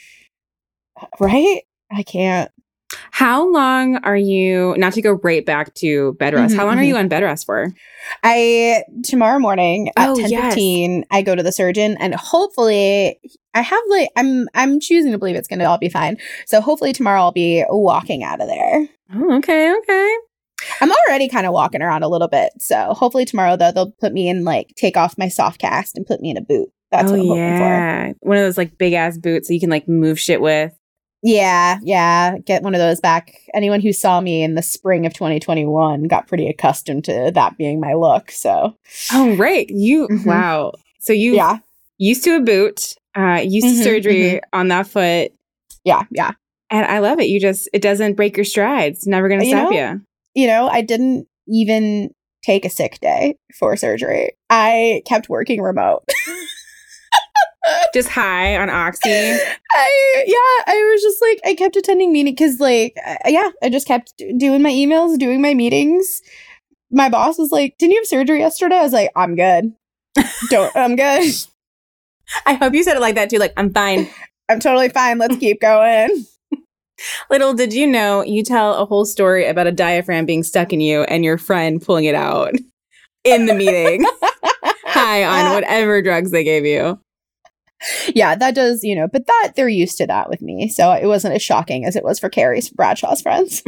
Right? I can't. How long are you, not to go right back to bed rest, mm-hmm, how long mm-hmm. are you on bed rest for? I, tomorrow morning at oh, ten fifteen, yes. I go to the surgeon, and hopefully I have like, I'm, I'm choosing to believe it's going to all be fine. So hopefully tomorrow I'll be walking out of there. Oh, okay. Okay. I'm already kind of walking around a little bit. So hopefully tomorrow though, they'll put me in like, take off my soft cast and put me in a boot. That's oh, what I'm yeah. hoping for. One of those like big ass boots so you can like move shit with. Yeah, yeah. Get one of those back. Anyone who saw me in the spring of twenty twenty-one got pretty accustomed to that being my look. So, oh, right. You, mm-hmm. wow. So you yeah. used to a boot, uh, used mm-hmm, to surgery mm-hmm. on that foot. Yeah, yeah. And I love it. You just, it doesn't break your strides. It's never going to stop know, you. You know, I didn't even take a sick day for surgery. I kept working remote. Just high on oxy. I yeah, I was just like I kept attending meetings because like uh, yeah, I just kept doing my emails, doing my meetings. My boss was like, "Didn't you have surgery yesterday?" I was like, "I'm good. Don't I'm good." I hope you said it like that too. Like I'm fine. I'm totally fine. Let's keep going. Little did you know, you tell a whole story about a diaphragm being stuck in you and your friend pulling it out in the meeting. High on whatever drugs they gave you. Yeah, that does, you know, but that they're used to that with me. So it wasn't as shocking as it was for Carrie's Bradshaw's friends.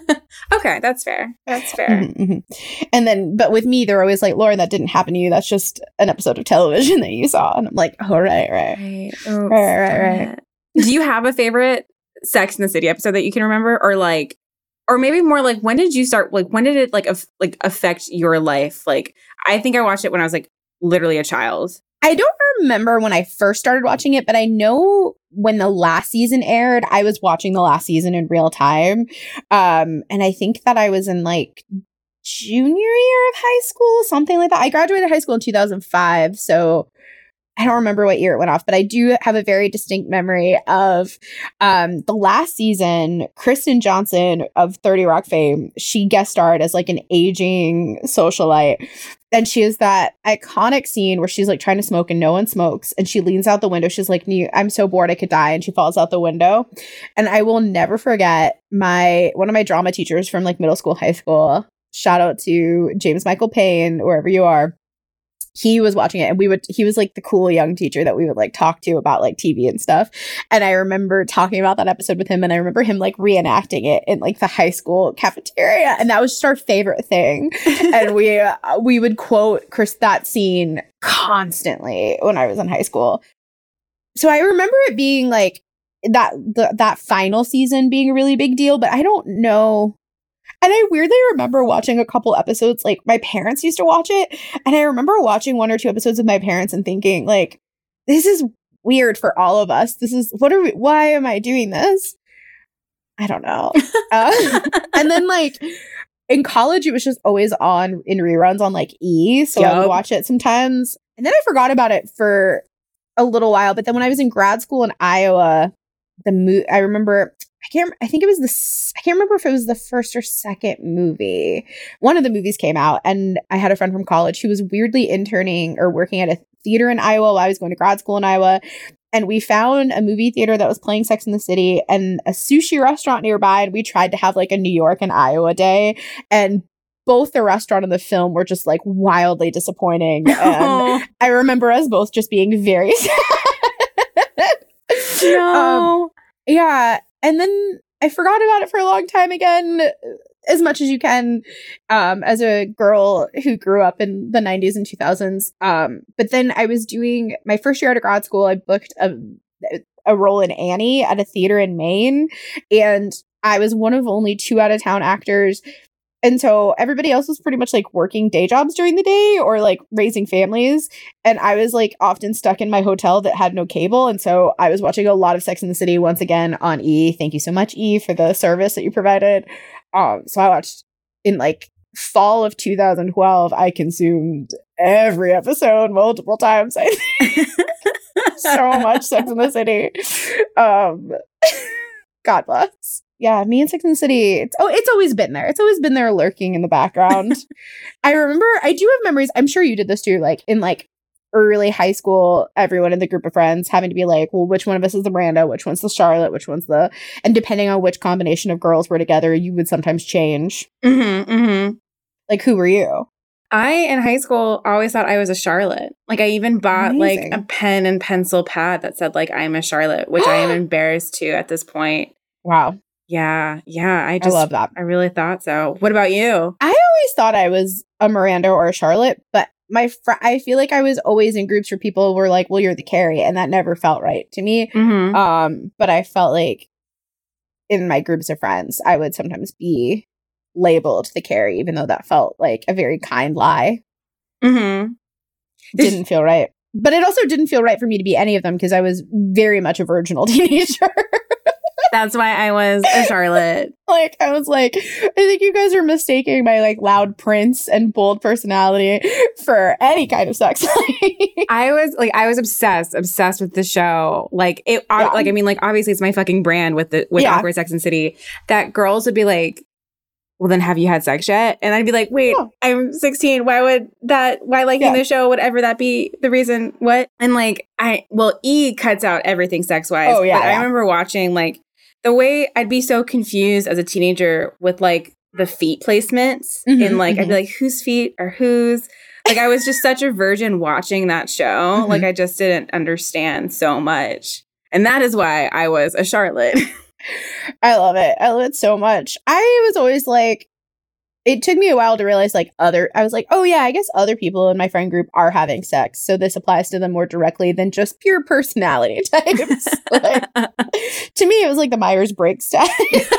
Okay, that's fair. That's fair. Mm-hmm, mm-hmm. And then, but with me, they're always like, Lauren, that didn't happen to you. That's just an episode of television that you saw. And I'm like, oh, right, right. Right, oh, right, right, right. Do you have a favorite Sex and the City episode that you can remember? Or like, or maybe more like, when did you start, like, when did it like, af- like affect your life? Like, I think I watched it when I was like literally a child. I don't remember when I first started watching it, but I know when the last season aired, I was watching the last season in real time. Um, and I think that I was in like junior year of high school, something like that. I graduated high school in two thousand five, so I don't remember what year it went off, but I do have a very distinct memory of um, the last season. Kristen Johnson of thirty Rock fame, she guest starred as like an aging socialite. And she has that iconic scene where she's like trying to smoke and no one smokes. And she leans out the window. She's like, I'm so bored I could die. And she falls out the window. And I will never forget my one of my drama teachers from like middle school, high school. Shout out to James Michael Payne, wherever you are. He was watching it and we would, he was like the cool young teacher that we would like talk to about like T V and stuff. And I remember talking about that episode with him and I remember him like reenacting it in like the high school cafeteria. And that was just our favorite thing. And we, uh, we would quote Chris, that scene constantly when I was in high school. So I remember it being like that, the, that final season being a really big deal, but I don't know. And I weirdly remember watching a couple episodes, like my parents used to watch it. And I remember watching one or two episodes with my parents and thinking like, this is weird for all of us. This is, what are we, why am I doing this? I don't know. Uh, and then like in college, it was just always on in reruns on like E. So yep. I would watch it sometimes. And then I forgot about it for a little while. But then when I was in grad school in Iowa, the mo- I remember... I can't, I think it was the, I can't remember if it was the first or second movie. One of the movies came out and I had a friend from college who was weirdly interning or working at a theater in Iowa while I was going to grad school in Iowa. And we found a movie theater that was playing Sex and the City and a sushi restaurant nearby. And we tried to have like a New York and Iowa day. And both the restaurant and the film were just like wildly disappointing. And I remember us both just being very sad. No. Um, yeah. And then I forgot about it for a long time again, as much as you can, um, as a girl who grew up in the nineties and two thousands. Um, but then I was doing my first year out of grad school. I booked a, a role in Annie at a theater in Maine. And I was one of only two out of town actors. And so everybody else was pretty much like working day jobs during the day or like raising families. And I was like often stuck in my hotel that had no cable. And so I was watching a lot of Sex and the City once again on E. Thank you so much, E, for the service that you provided. Um, so I watched in like fall of two thousand twelve. I consumed every episode multiple times. I think. So much Sex and the City. Um, God bless. Yeah, me and Sex and the City, it's, oh, it's always been there. It's always been there lurking in the background. I remember, I do have memories, I'm sure you did this too, like in like early high school, everyone in the group of friends having to be like, well, which one of us is the Miranda? Which one's the Charlotte? Which one's the, and depending on which combination of girls were together, you would sometimes change. Mm-hmm, mm-hmm. Like, who were you? I, in high school, always thought I was a Charlotte. Like, I even bought, Amazing. like, a pen and pencil pad that said, like, I'm a Charlotte, which I am embarrassed to at this point. Wow. Yeah, yeah. I just I love that. I really thought so. What about you? I always thought I was a Miranda or a Charlotte, but my fr- I feel like I was always in groups where people were like, well, you're the Carrie, and that never felt right to me. Mm-hmm. Um, but I felt like in my groups of friends, I would sometimes be labeled the Carrie, even though that felt like a very kind lie. Mm-hmm. Didn't feel right. But it also didn't feel right for me to be any of them because I was very much a virginal teenager. That's why I was a Charlotte. Like, I was like, I think you guys are mistaking my, like, loud prince and bold personality for any kind of sex. I was, like, I was obsessed, obsessed with the show. Like, it, yeah. like, I mean, like, obviously it's my fucking brand with the, with yeah. Awkward Sex and City, that girls would be like, well, then have you had sex yet? And I'd be like, wait, yeah. I'm sixteen. Why would that, why liking yeah. the show, whatever that be the reason, what? And like, I, well, E cuts out everything sex-wise. Oh, yeah. But yeah. I remember watching like the way I'd be so confused as a teenager with like the feet placements. Mm-hmm, and like, mm-hmm. I'd be like, whose feet are whose? Like, I was just such a virgin watching that show. Mm-hmm. Like, I just didn't understand so much. And that is why I was a Charlotte. I love it. I love it so much. I was always like, it took me a while to realize like other, I was like, oh yeah, I guess other people in my friend group are having sex. So this applies to them more directly than just pure personality types. Like, to me, it was like the Myers-Briggs test.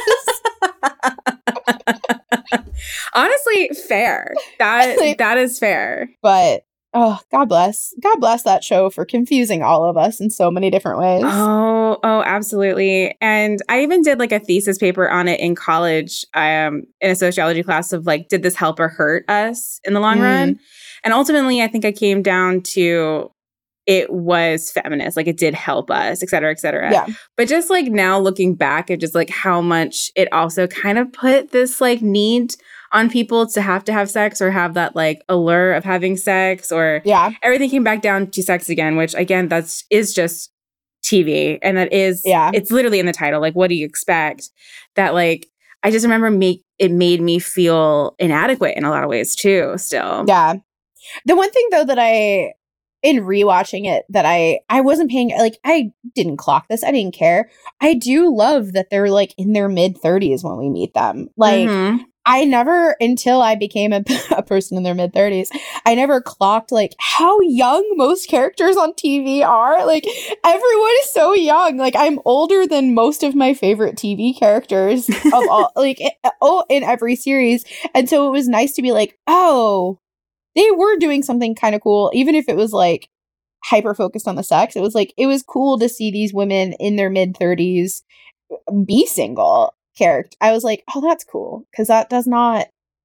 Honestly, fair. That like, that is fair. But oh, God bless. God bless that show for confusing all of us in so many different ways. Oh, oh, absolutely. And I even did like a thesis paper on it in college, um, in a sociology class of like, did this help or hurt us in the long mm. run? And ultimately, I think I came down to it was feminist, like it did help us, et cetera, et cetera. Yeah. But just like now looking back at just like how much it also kind of put this like need on people to have to have sex or have that like allure of having sex or yeah. everything came back down to sex again, which again, that's is just T V. And that is, yeah. it's literally in the title. Like, what do you expect? That like, I just remember make it made me feel inadequate in a lot of ways too, still. Yeah. The one thing though that I, in rewatching it that I, I wasn't paying, like, I didn't clock this. I didn't care. I do love that they're like in their mid thirties when we meet them. Like, mm-hmm. I never, until I became a, a person in their mid thirties, I never clocked like how young most characters on T V are. Like, everyone is so young. Like, I'm older than most of my favorite T V characters of all, like, oh, in every series. And so it was nice to be like, oh, they were doing something kind of cool, even if it was like hyper focused on the sex. It was like, it was cool to see these women in their mid thirties be single character. I was like, oh, that's cool. Because that does not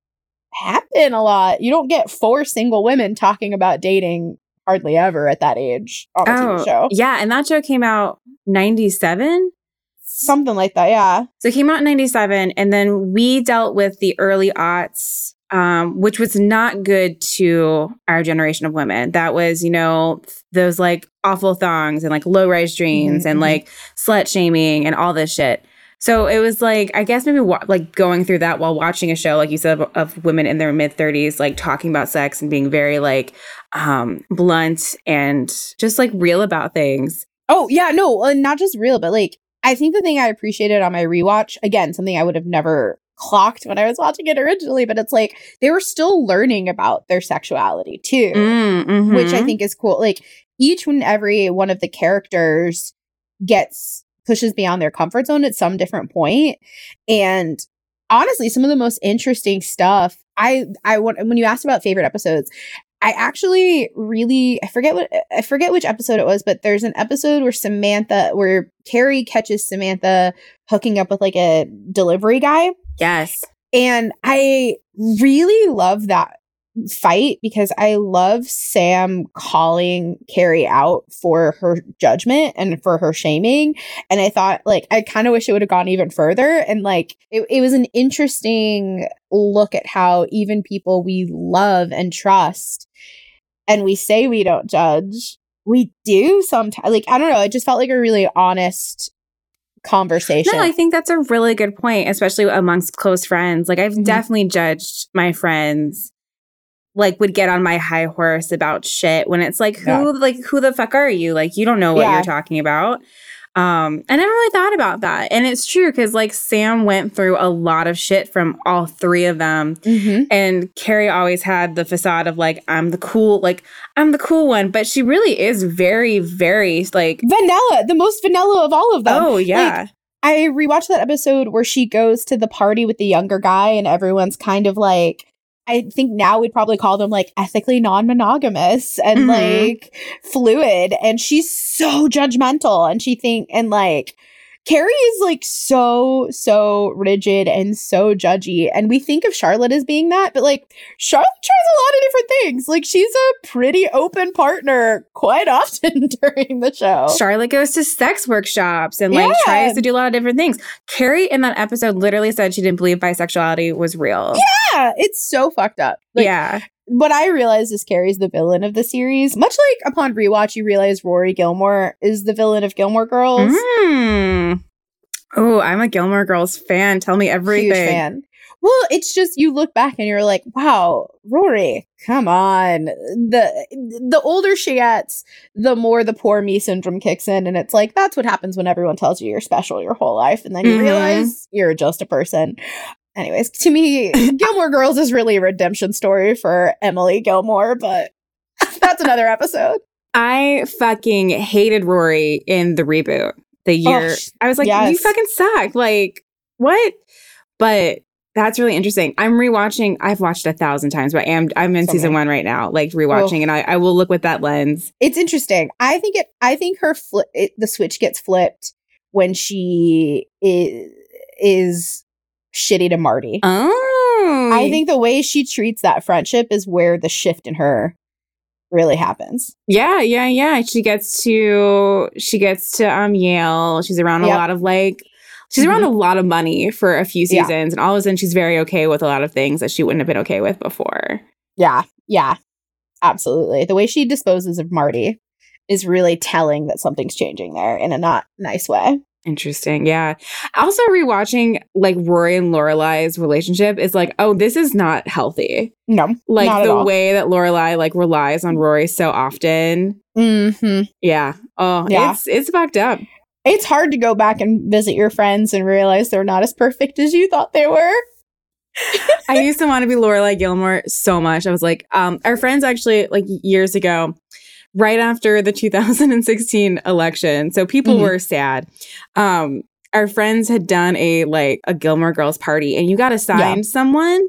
happen a lot. You don't get four single women talking about dating hardly ever at that age on a oh, T V show. Yeah. And that show came out ninety-seven? Something like that. Yeah. So it came out in ninety-seven. And then we dealt with the early aughts. Um, which was not good to our generation of women. That was, you know, those like awful thongs and like low-rise jeans mm-hmm. and like slut shaming and all this shit. So it was like, I guess maybe wa- like going through that while watching a show, like you said, of, of women in their mid thirties, like talking about sex and being very like um, blunt and just like real about things. Oh, yeah, no, uh, not just real, but like, I think the thing I appreciated on my rewatch, again, something I would have never clocked when I was watching it originally, but it's like they were still learning about their sexuality too, mm-hmm. which I think is cool. Like each and every one of the characters gets pushes beyond their comfort zone at some different point. And honestly, some of the most interesting stuff I I want when you asked about favorite episodes, I actually really I forget what I forget which episode it was, but there's an episode where Samantha where Carrie catches Samantha hooking up with like a delivery guy. Yes. And I really love that fight because I love Sam calling Carrie out for her judgment and for her shaming. And I thought, like, I kind of wish it would have gone even further. And like, it, it was an interesting look at how even people we love and trust and we say we don't judge, we do sometimes. Like, I don't know. It just felt like a really honest conversation. No, I think that's a really good point, especially amongst close friends. Like I've mm-hmm. definitely judged my friends, like would get on my high horse about shit when it's like, who, yeah. like, who the fuck are you? Like, you don't know what yeah. you're talking about. Um, I never really thought about that. And it's true because like Sam went through a lot of shit from all three of them. Mm-hmm. And Carrie always had the facade of like, I'm the cool, like, I'm the cool one. But she really is very, very like vanilla, the most vanilla of all of them. Oh, yeah. Like, I rewatched that episode where she goes to the party with the younger guy and everyone's kind of like, I think now we'd probably call them like ethically non-monogamous and mm-hmm. like fluid. And she's so judgmental and she think and like Carrie is like so, so rigid and so judgy. And we think of Charlotte as being that, but like Charlotte tries a lot of different things. Like she's a pretty open partner quite often during the show. Charlotte goes to sex workshops and like yeah. tries to do a lot of different things. Carrie in that episode literally said she didn't believe bisexuality was real. Yeah, it's so fucked up. Like, yeah. What I realized is Carrie's the villain of the series. Much like upon rewatch, you realize Rory Gilmore is the villain of Gilmore Girls. Mm. Oh, I'm a Gilmore Girls fan. Tell me everything. Huge fan. Well, it's just you look back and you're like, wow, Rory, come on. The the older she gets, the more the poor me syndrome kicks in. And it's like, that's what happens when everyone tells you you're special your whole life. And then you mm-hmm. realize you're just a person. Anyways, to me, Gilmore Girls is really a redemption story for Emily Gilmore, but that's another episode. I fucking hated Rory in the reboot. The year. Oh, I was like, yes. you fucking suck. Like, what? But that's really interesting. I'm rewatching. I've watched a thousand times, but I am, I'm in so season many. one right now, like rewatching, oh. and I, I will look with that lens. It's interesting. I think it, I think her flip, it, the switch gets flipped when she is, is shitty to Marty. Oh. I think the way she treats that friendship is where the shift in her really happens. Yeah, yeah, yeah. She gets to she gets to um Yale. She's around a yep. lot of like she's mm-hmm. around a lot of money for a few seasons, yeah. and all of a sudden she's very okay with a lot of things that she wouldn't have been okay with before. Yeah, yeah. Absolutely. The way she disposes of Marty is really telling that something's changing there in a not nice way. Interesting. Yeah. Also rewatching like Rory and Lorelai's relationship is like, oh, this is not healthy. No. Like not the at all. way that Lorelai like relies on Rory so often. Mm-hmm. Yeah. Oh, yeah. it's it's fucked up. It's hard to go back and visit your friends and realize they're not as perfect as you thought they were. I used to want to be Lorelai Gilmore so much. I was like, um, our friends actually like years ago, right after the two thousand sixteen election. So people mm-hmm. were sad. Um, our friends had done a like a Gilmore Girls party and you got assigned yeah. someone.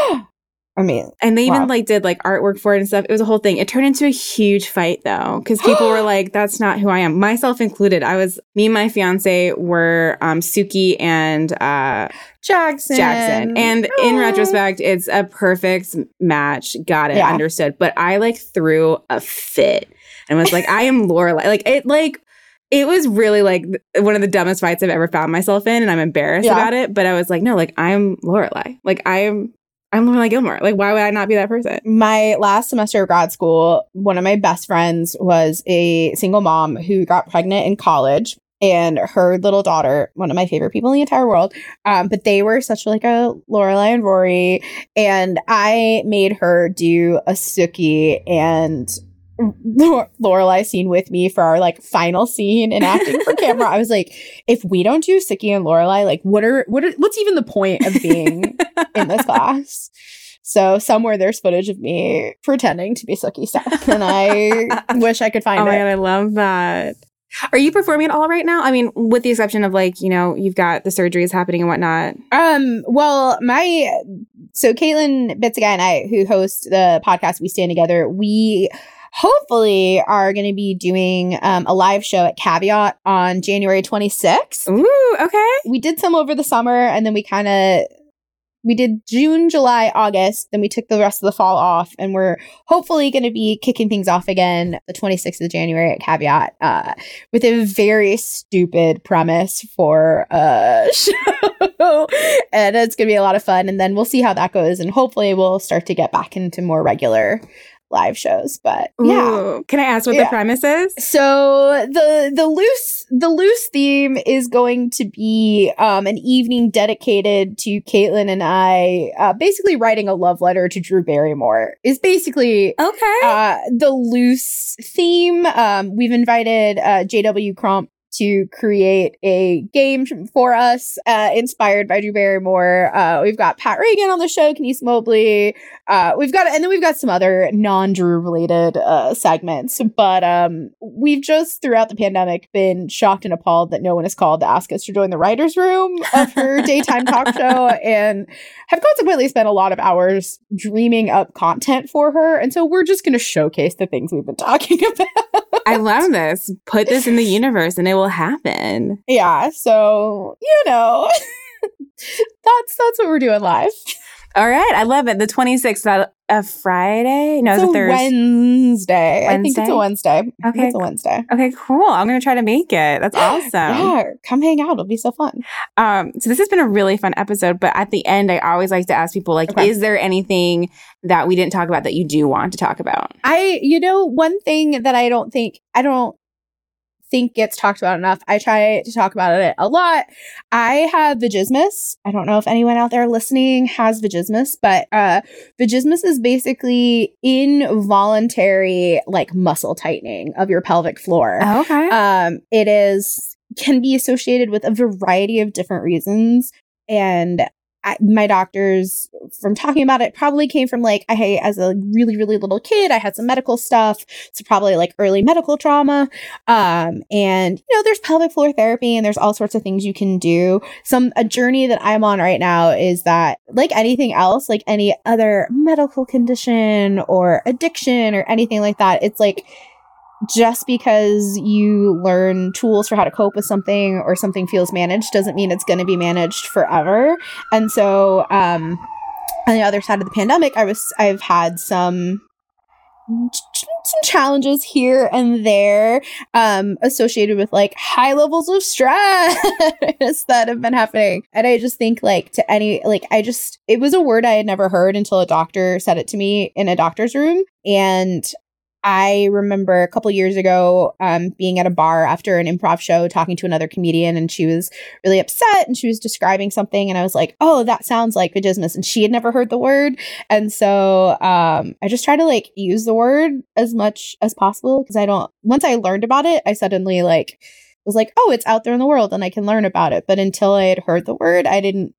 I mean, and they wow. even like did like artwork for it and stuff. It was a whole thing. It turned into a huge fight though, because people were like, that's not who I am. Myself included. I was, me and my fiance were um, Suki and uh, Jackson. Jackson. And Aww. in retrospect, it's a perfect match. Got it. Yeah. Understood. But I like threw a fit and was like, I am Lorelai. Like it like, it was really like one of the dumbest fights I've ever found myself in. And I'm embarrassed yeah. about it. But I was like, no, like I'm Lorelai. Like I am. I'm Lorelai Gilmore. Like, why would I not be that person? My last semester of grad school, one of my best friends was a single mom who got pregnant in college, and her little daughter, one of my favorite people in the entire world. Um, but they were such like a Lorelai and Rory, and I made her do a Suki and Lorelai scene with me for our like final scene in acting for camera. I was like, if we don't do Suki and Lorelai, like what are what are what's even the point of being in this class? So somewhere there's footage of me pretending to be Suki stuff, and I wish I could find oh it. Oh my God, I love that. Are you performing at all right now? I mean, with the exception of like, you know, you've got the surgeries happening and whatnot. Um, well, my so Caitlin Bitziga and I, who host the podcast We Stand Together, we hopefully are going to be doing um, a live show at Caveat on January twenty-sixth. Ooh, okay. We did some over the summer, and then we kind of, we did June, July, August, then we took the rest of the fall off, and we're hopefully going to be kicking things off again the twenty-sixth of January at Caveat uh, with a very stupid premise for a show. And it's going to be a lot of fun, and then we'll see how that goes, and hopefully we'll start to get back into more regular live shows. But yeah. Ooh, can I ask what yeah. the premise is? So the the loose the loose theme is going to be um an evening dedicated to Caitlin and I uh, basically writing a love letter to Drew Barrymore is basically okay uh the loose theme. Um we've invited uh J W Crump to create a game for us uh, inspired by Drew Barrymore. Uh, we've got Pat Reagan on the show, Kenise Mobley. Uh, we've got, and then we've got some other non-Drew related uh, segments. But um, we've just throughout the pandemic been shocked and appalled that no one has called to ask us to join the writer's room of her daytime talk show, and have consequently spent a lot of hours dreaming up content for her. And so we're just going to showcase the things we've been talking about. I love this. Put this in the universe and it will happen. Yeah. So, you know, that's that's what we're doing live. All right. I love it. The twenty-sixth, that a Friday? No, it's, it's a a Thursday. Wednesday. Wednesday. I think it's a Wednesday. Okay. It's a Wednesday. Okay, cool. I'm going to try to make it. That's awesome. Yeah. Come hang out. It'll be so fun. Um, so this has been a really fun episode, but at the end, I always like to ask people, like, okay. is there anything that we didn't talk about that you do want to talk about? I, you know, one thing that I don't think, I don't, think gets talked about enough. I try to talk about it a lot. I have vaginismus. I don't know if anyone out there listening has vaginismus, but uh, vaginismus is basically involuntary like muscle tightening of your pelvic floor. Oh, okay. Um, it is can be associated with a variety of different reasons, and I, my doctors, from talking about it, probably came from like, I, as a really, really little kid, I had some medical stuff. So probably like early medical trauma. Um, and, you know, there's pelvic floor therapy and there's all sorts of things you can do. Some, a journey that I'm on right now is that like anything else, like any other medical condition or addiction or anything like that, it's like, just because you learn tools for how to cope with something or something feels managed doesn't mean it's going to be managed forever. And so um, on the other side of the pandemic, I was I've had some some challenges here and there um, associated with like high levels of stress that have been happening. And I just think like to any like I just it was a word I had never heard until a doctor said it to me in a doctor's room. And I remember a couple years ago um, being at a bar after an improv show talking to another comedian, and she was really upset and she was describing something. And I was like, oh, that sounds like vaginismus. And she had never heard the word. And so um, I just try to like use the word as much as possible because I don't once I learned about it, I suddenly like was like, oh, it's out there in the world and I can learn about it. But until I had heard the word, I didn't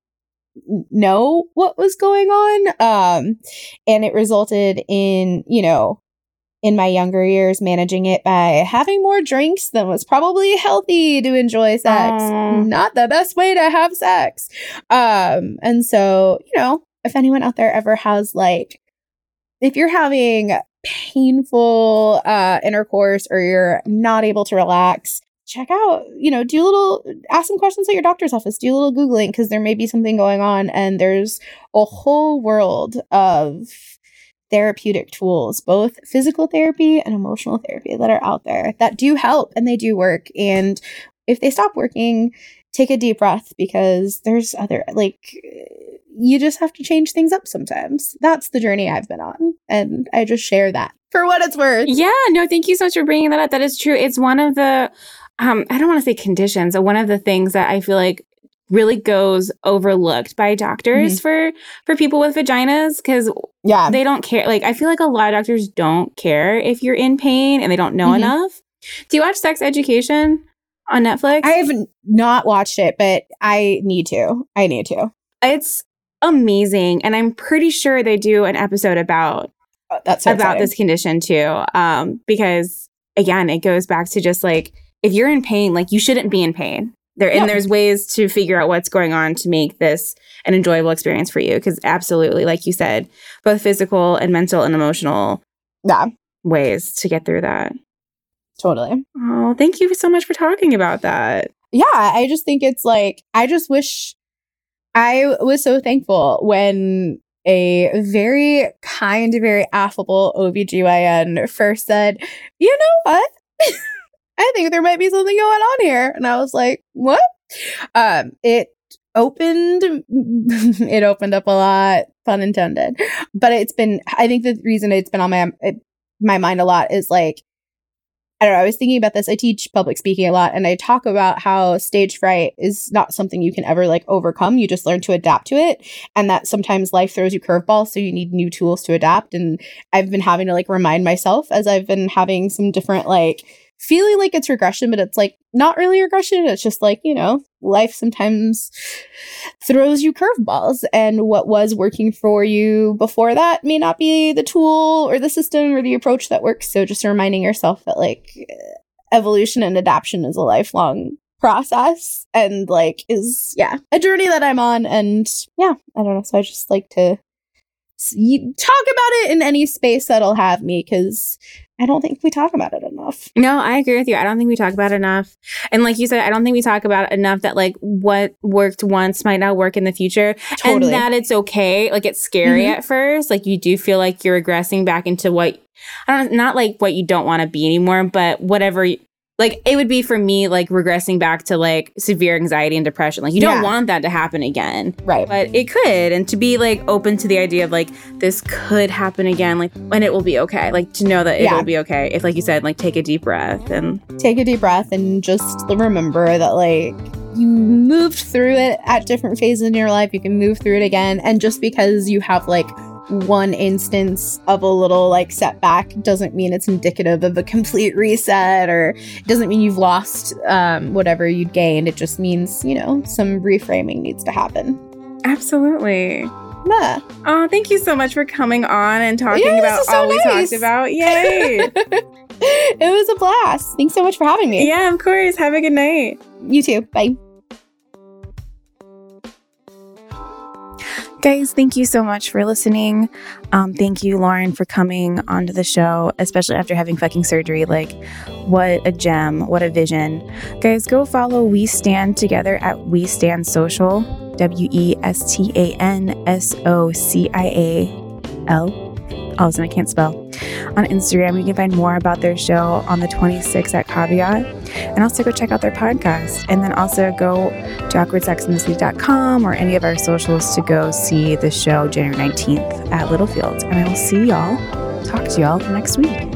know what was going on. Um, and it resulted in, you know, in my younger years, managing it by having more drinks than was probably healthy to enjoy sex. Uh. Not the best way to have sex. Um, and so, you know, if anyone out there ever has like, if you're having painful uh, intercourse or you're not able to relax, check out, you know, do a little, ask some questions at your doctor's office, do a little Googling because there may be something going on. And there's a whole world of therapeutic tools, both physical therapy and emotional therapy that are out there that do help and they do work. And if they stop working, take a deep breath because there's other, like, you just have to change things up sometimes. That's the journey I've been on. And I just share that for what it's worth. Yeah, no, thank you so much for bringing that up. That is true. It's one of the, um, I don't want to say conditions, but one of the things that I feel like really goes overlooked by doctors mm-hmm. for for people with vaginas because yeah. they don't care. Like, I feel like a lot of doctors don't care if you're in pain and they don't know mm-hmm. enough. Do you watch Sex Education on Netflix? I have not watched it, but I need to. I need to. It's amazing. And I'm pretty sure they do an episode about, oh, that's so about exciting. this condition too. Um, because, again, it goes back to just like, if you're in pain, like you shouldn't be in pain. There, and yeah. there's ways to figure out what's going on to make this an enjoyable experience for you. Because absolutely, like you said, both physical and mental and emotional yeah. ways to get through that. Totally. Oh, thank you so much for talking about that. Yeah, I just think it's like, I just wish I was so thankful when a very kind, very affable O B G Y N first said, you know what? I think there might be something going on here. And I was like, what? Um, it opened, it opened up a lot, pun intended. But it's been, I think the reason it's been on my, it, my mind a lot is like, I don't know, I was thinking about this. I teach public speaking a lot and I talk about how stage fright is not something you can ever like overcome. You just learn to adapt to it. And that sometimes life throws you curveballs. So you need new tools to adapt. And I've been having to like remind myself as I've been having some different like, feeling like it's regression, but it's like not really regression. It's just like, you know, life sometimes throws you curveballs and what was working for you before that may not be the tool or the system or the approach that works. So just reminding yourself that like evolution and adaptation is a lifelong process and like is, yeah, a journey that I'm on. And yeah, I don't know. So I just like to you talk about it in any space that'll have me, because I don't think we talk about it enough. No, I agree with you. I don't think we talk about it enough. And like you said, I don't think we talk about it enough that like what worked once might not work in the future. Totally. And that it's okay. Like it's scary mm-hmm. at first. Like you do feel like you're regressing back into what, I don't know, not like what you don't want to be anymore, but whatever. Like it would be for me, like regressing back to like severe anxiety and depression. Like you don't yeah. want that to happen again. Right. But it could. And to be like open to the idea of like this could happen again, like and it will be okay. Like to know that it yeah. will be okay. If like you said, like take a deep breath and take a deep breath and just remember that like you moved through it at different phases in your life. You can move through it again. And just because you have like one instance of a little like setback doesn't mean it's indicative of a complete reset, or it doesn't mean you've lost um, whatever you'd gained. It just means, you know, some reframing needs to happen. Absolutely. Yeah. Oh, thank you so much for coming on and talking yeah, about so all nice. we talked about. Yay. It was a blast. Thanks so much for having me. Yeah, of course. Have a good night. You too. Bye. Guys, thank you so much for listening. Um, thank you, Lauren, for coming onto the show, especially after having fucking surgery. Like, what a gem. What a vision. Guys, go follow We Stand Together at We Stand Social, W E S T A N S O C I A L. All of a sudden, I can't spell. On Instagram, you can find more about their show on the twenty-sixth at Caveat. And also go check out their podcast. And then also go to awkward sex in the city dot com or any of our socials to go see the show January nineteenth at Littlefield. And I will see y'all, talk to y'all next week.